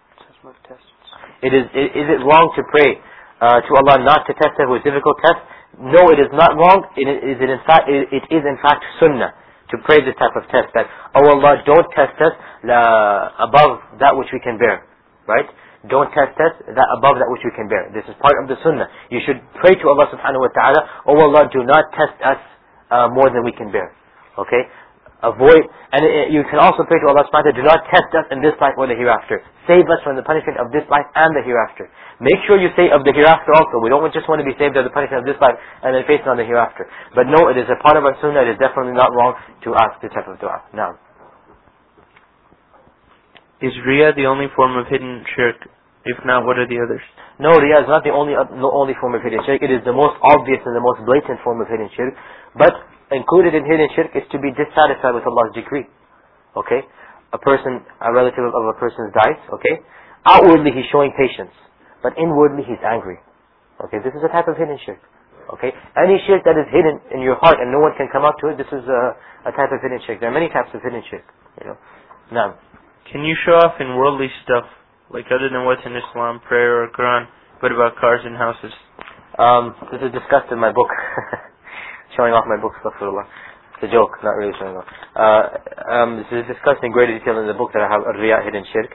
Speaker 2: Is it wrong to pray to Allah not to test us with difficult tests? No, it is not wrong. It is in fact sunnah to pray this type of test, that, oh Allah, don't test us above that which we can bear. Right? Don't test us above that which we can bear. This is part of the sunnah. You should pray to Allah subhanahu wa ta'ala, oh Allah, do not test us more than we can bear. Okay? Avoid, and you can also pray to Allah subhanahu wa ta'ala, do not test us in this life or the hereafter. Save us from the punishment of this life and the hereafter. Make sure you say of the hereafter also. We don't just want to be saved of the punishment of this life and then face it on the hereafter. But no, it is a part of our sunnah. It is definitely not wrong to ask this type of dua. Now,
Speaker 3: is Riya the only form of hidden shirk? If not, what are the others?
Speaker 2: No, Riya is not the only form of hidden shirk. It is the most obvious and the most blatant form of hidden shirk. But included in hidden shirk is to be dissatisfied with Allah's decree. Okay? A relative of a person dies, okay? Outwardly he's showing patience, but inwardly he's angry. Okay? This is a type of hidden shirk. Okay? Any shirk that is hidden in your heart and no one can come out to it, this is a type of hidden shirk. There are many types of hidden shirk. Now,
Speaker 3: can you show off in worldly stuff, like other than what's in Islam, prayer or Quran, but about cars and houses?
Speaker 2: This is discussed in my book. Showing off my book, astaghfirullah. It's a joke, not really showing off. This is discussed in greater detail in the book that I have, Riya, Hidden Shirk.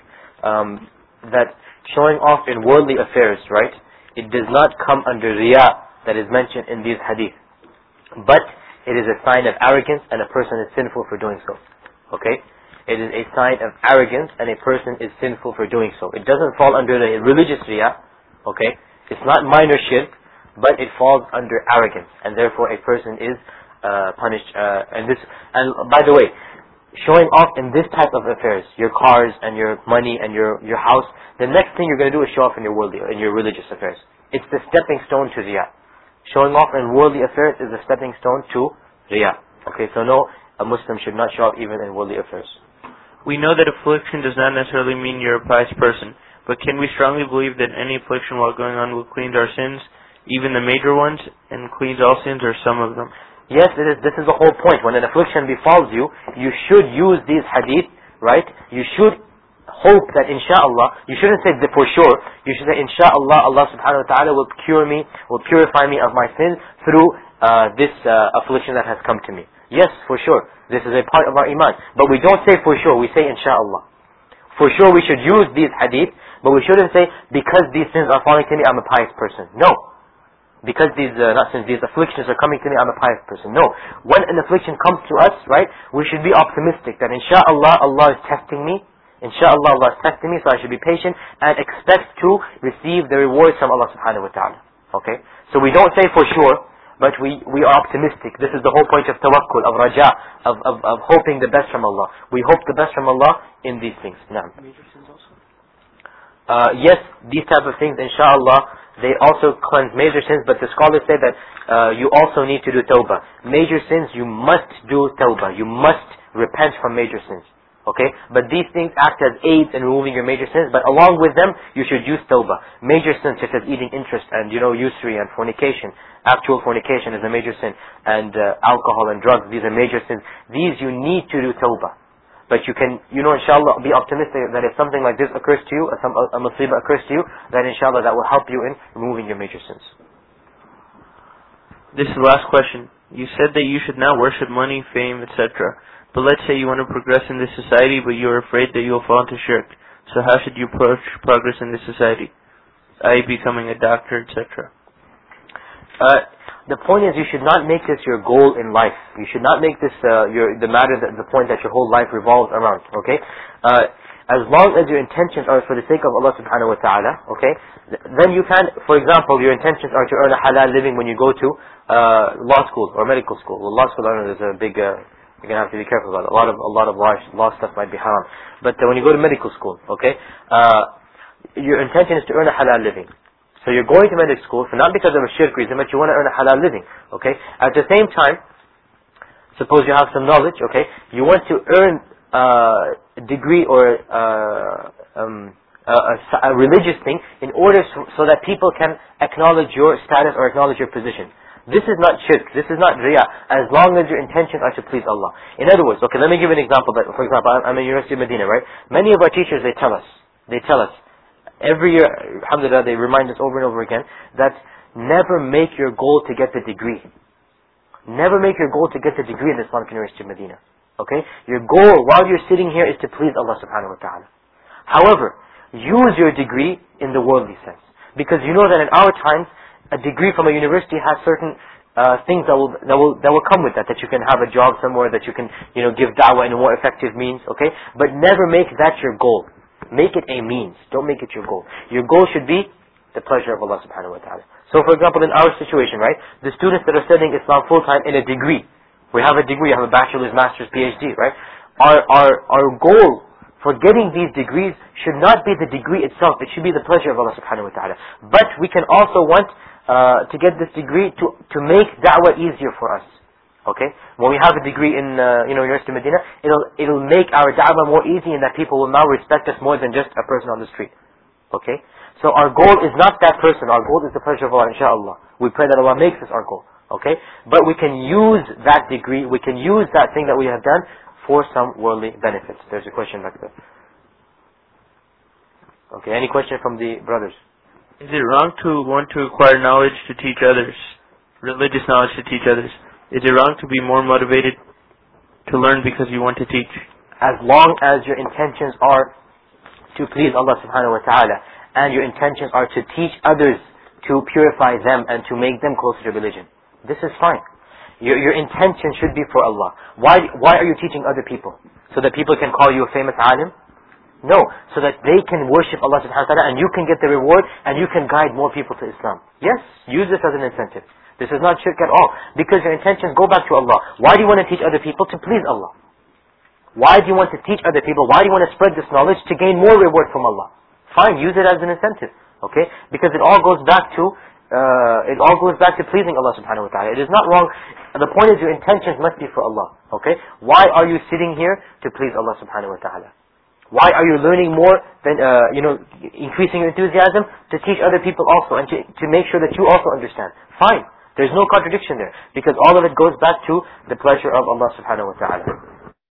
Speaker 2: That showing off in worldly affairs, right? It does not come under Riya that is mentioned in these hadith. But it is a sign of arrogance and a person is sinful for doing so. Okay? It is a sign of arrogance and a person is sinful for doing so. It doesn't fall under the religious Riya. Okay? It's not minor shirk, but it falls under arrogance, and therefore a person is punished. And by the way, showing off in this type of affairs, your cars and your money and your house, the next thing you're going to do is show off in your worldly, in your religious affairs. It's the stepping stone to Riya. Showing off in worldly affairs is the stepping stone to Riya. Okay, so no, a Muslim should not show off even in worldly affairs.
Speaker 3: We know that affliction does not necessarily mean you're a pious person, but can we strongly believe that any affliction while going on will cleanse our sins, even the major ones, and cleans all sins or some of them?
Speaker 2: Yes, this is the whole point. When an affliction befalls you, you should use these hadith, right? You should hope that insha'Allah, you shouldn't say that for sure, you should say insha'Allah, Allah subhanahu wa ta'ala will cure me, will purify me of my sins through this affliction that has come to me. Yes, for sure. This is a part of our iman. But we don't say for sure, we say insha'Allah. For sure we should use these hadith, but we shouldn't say because these sins are falling to me, I'm a pious person. No. Because these afflictions are coming to me, I'm a pious person. No. When an affliction comes to us, right, we should be optimistic that insha'Allah, Allah is testing me. Insha'Allah, Allah is testing me, so I should be patient and expect to receive the rewards from Allah subhanahu wa ta'ala. Okay? So we don't say for sure, but we are optimistic. This is the whole point of tawakkul, of raja, of hoping the best from Allah. We hope the best from Allah in these things. Now,
Speaker 1: major sins also?
Speaker 2: Yes, these type of things, insha'Allah, they also cleanse major sins, but the scholars say that you also need to do tawbah. Major sins, you must do tawbah. You must repent from major sins. Okay? But these things act as aids in removing your major sins, but along with them, you should use tawbah. Major sins such as eating interest and, usury and fornication. Actual fornication is a major sin. And alcohol and drugs, these are major sins. These you need to do tawbah. But you can, inshallah, be optimistic that if something like this occurs to you, a musibah occurs to you, then inshallah that will help you in removing your major sins.
Speaker 3: This is the last question. You said that you should not worship money, fame, etc. But let's say you want to progress in this society, but you're afraid that you'll fall into shirk. So how should you approach progress in this society? I.e. becoming a doctor, etc.
Speaker 2: The point is, you should not make this your goal in life. You should not make this the point that your whole life revolves around. Okay, as long as your intentions are for the sake of Allah Subhanahu wa Taala. Okay, then you can. For example, your intentions are to earn a halal living when you go to law school or medical school. Well, law school, I know there's a big. You're gonna have to be careful about it. A lot of law stuff might be haram. But when you go to medical school, okay, your intention is to earn a halal living. So you're going to medical school, not because of a shirk reason, but you want to earn a halal living, okay? At the same time, suppose you have some knowledge, okay? You want to earn a degree or a religious thing in order so that people can acknowledge your status or acknowledge your position. This is not shirk, this is not riyah, as long as your intentions are to please Allah. In other words, okay, let me give you an example. For example, I'm at University of Medina, right? Many of our teachers, they tell us, every year, alhamdulillah, they remind us over and over again that never make your goal to get the degree. Never make your goal to get the degree in the Islamic University of Medina. Okay? Your goal while you're sitting here is to please Allah subhanahu wa ta'ala. However, use your degree in the worldly sense. Because you know that in our times, a degree from a university has certain things that will come with that you can have a job somewhere, that you can give da'wah in a more effective means. Okay? But never make that your goal. Make it a means. Don't make it your goal. Your goal should be the pleasure of Allah subhanahu wa ta'ala. So for example, in our situation, right, the students that are studying Islam full-time in a degree, we have a degree, you have a bachelor's, master's, PhD, right? Our goal for getting these degrees should not be the degree itself. It should be the pleasure of Allah subhanahu wa ta'ala. But we can also want to get this degree to make da'wah easier for us. Okay? When we have a degree in University of Medina, it'll make our da'wah more easy, and that people will now respect us more than just a person on the street. Okay? So our goal is not that person. Our goal is the pleasure of Allah, inshallah. We pray that Allah makes this our goal. Okay? But we can use that degree, we can use that thing that we have done for some worldly benefits. There's a question back there. Okay, any question from the brothers?
Speaker 3: Is it wrong to want to acquire knowledge to teach others? Religious knowledge to teach others? Is it wrong to be more motivated to learn because you want to teach?
Speaker 2: As long as your intentions are to please Allah subhanahu wa ta'ala, and your intentions are to teach others, to purify them and to make them closer to religion, this is fine. Your intention should be for Allah. Why are you teaching other people? So that people can call you a famous alim? No, so that they can worship Allah subhanahu wa ta'ala and you can get the reward and you can guide more people to Islam. Yes, use this as an incentive. This is not shirk at all, because your intentions go back to Allah. Why do you want to teach other people? To please Allah. Why do you want to teach other people? Why do you want to spread this knowledge? To gain more reward from Allah. Fine, use it as an incentive. Okay? Because it all goes back to pleasing Allah subhanahu wa ta'ala. It is not wrong. The point is your intentions must be for Allah. Okay? Why are you sitting here? To please Allah subhanahu wa ta'ala. Why are you learning more than, increasing your enthusiasm? To teach other people also, and to make sure that you also understand. Fine. There's no contradiction there, because all of it goes back to the pleasure of Allah subhanahu wa ta'ala.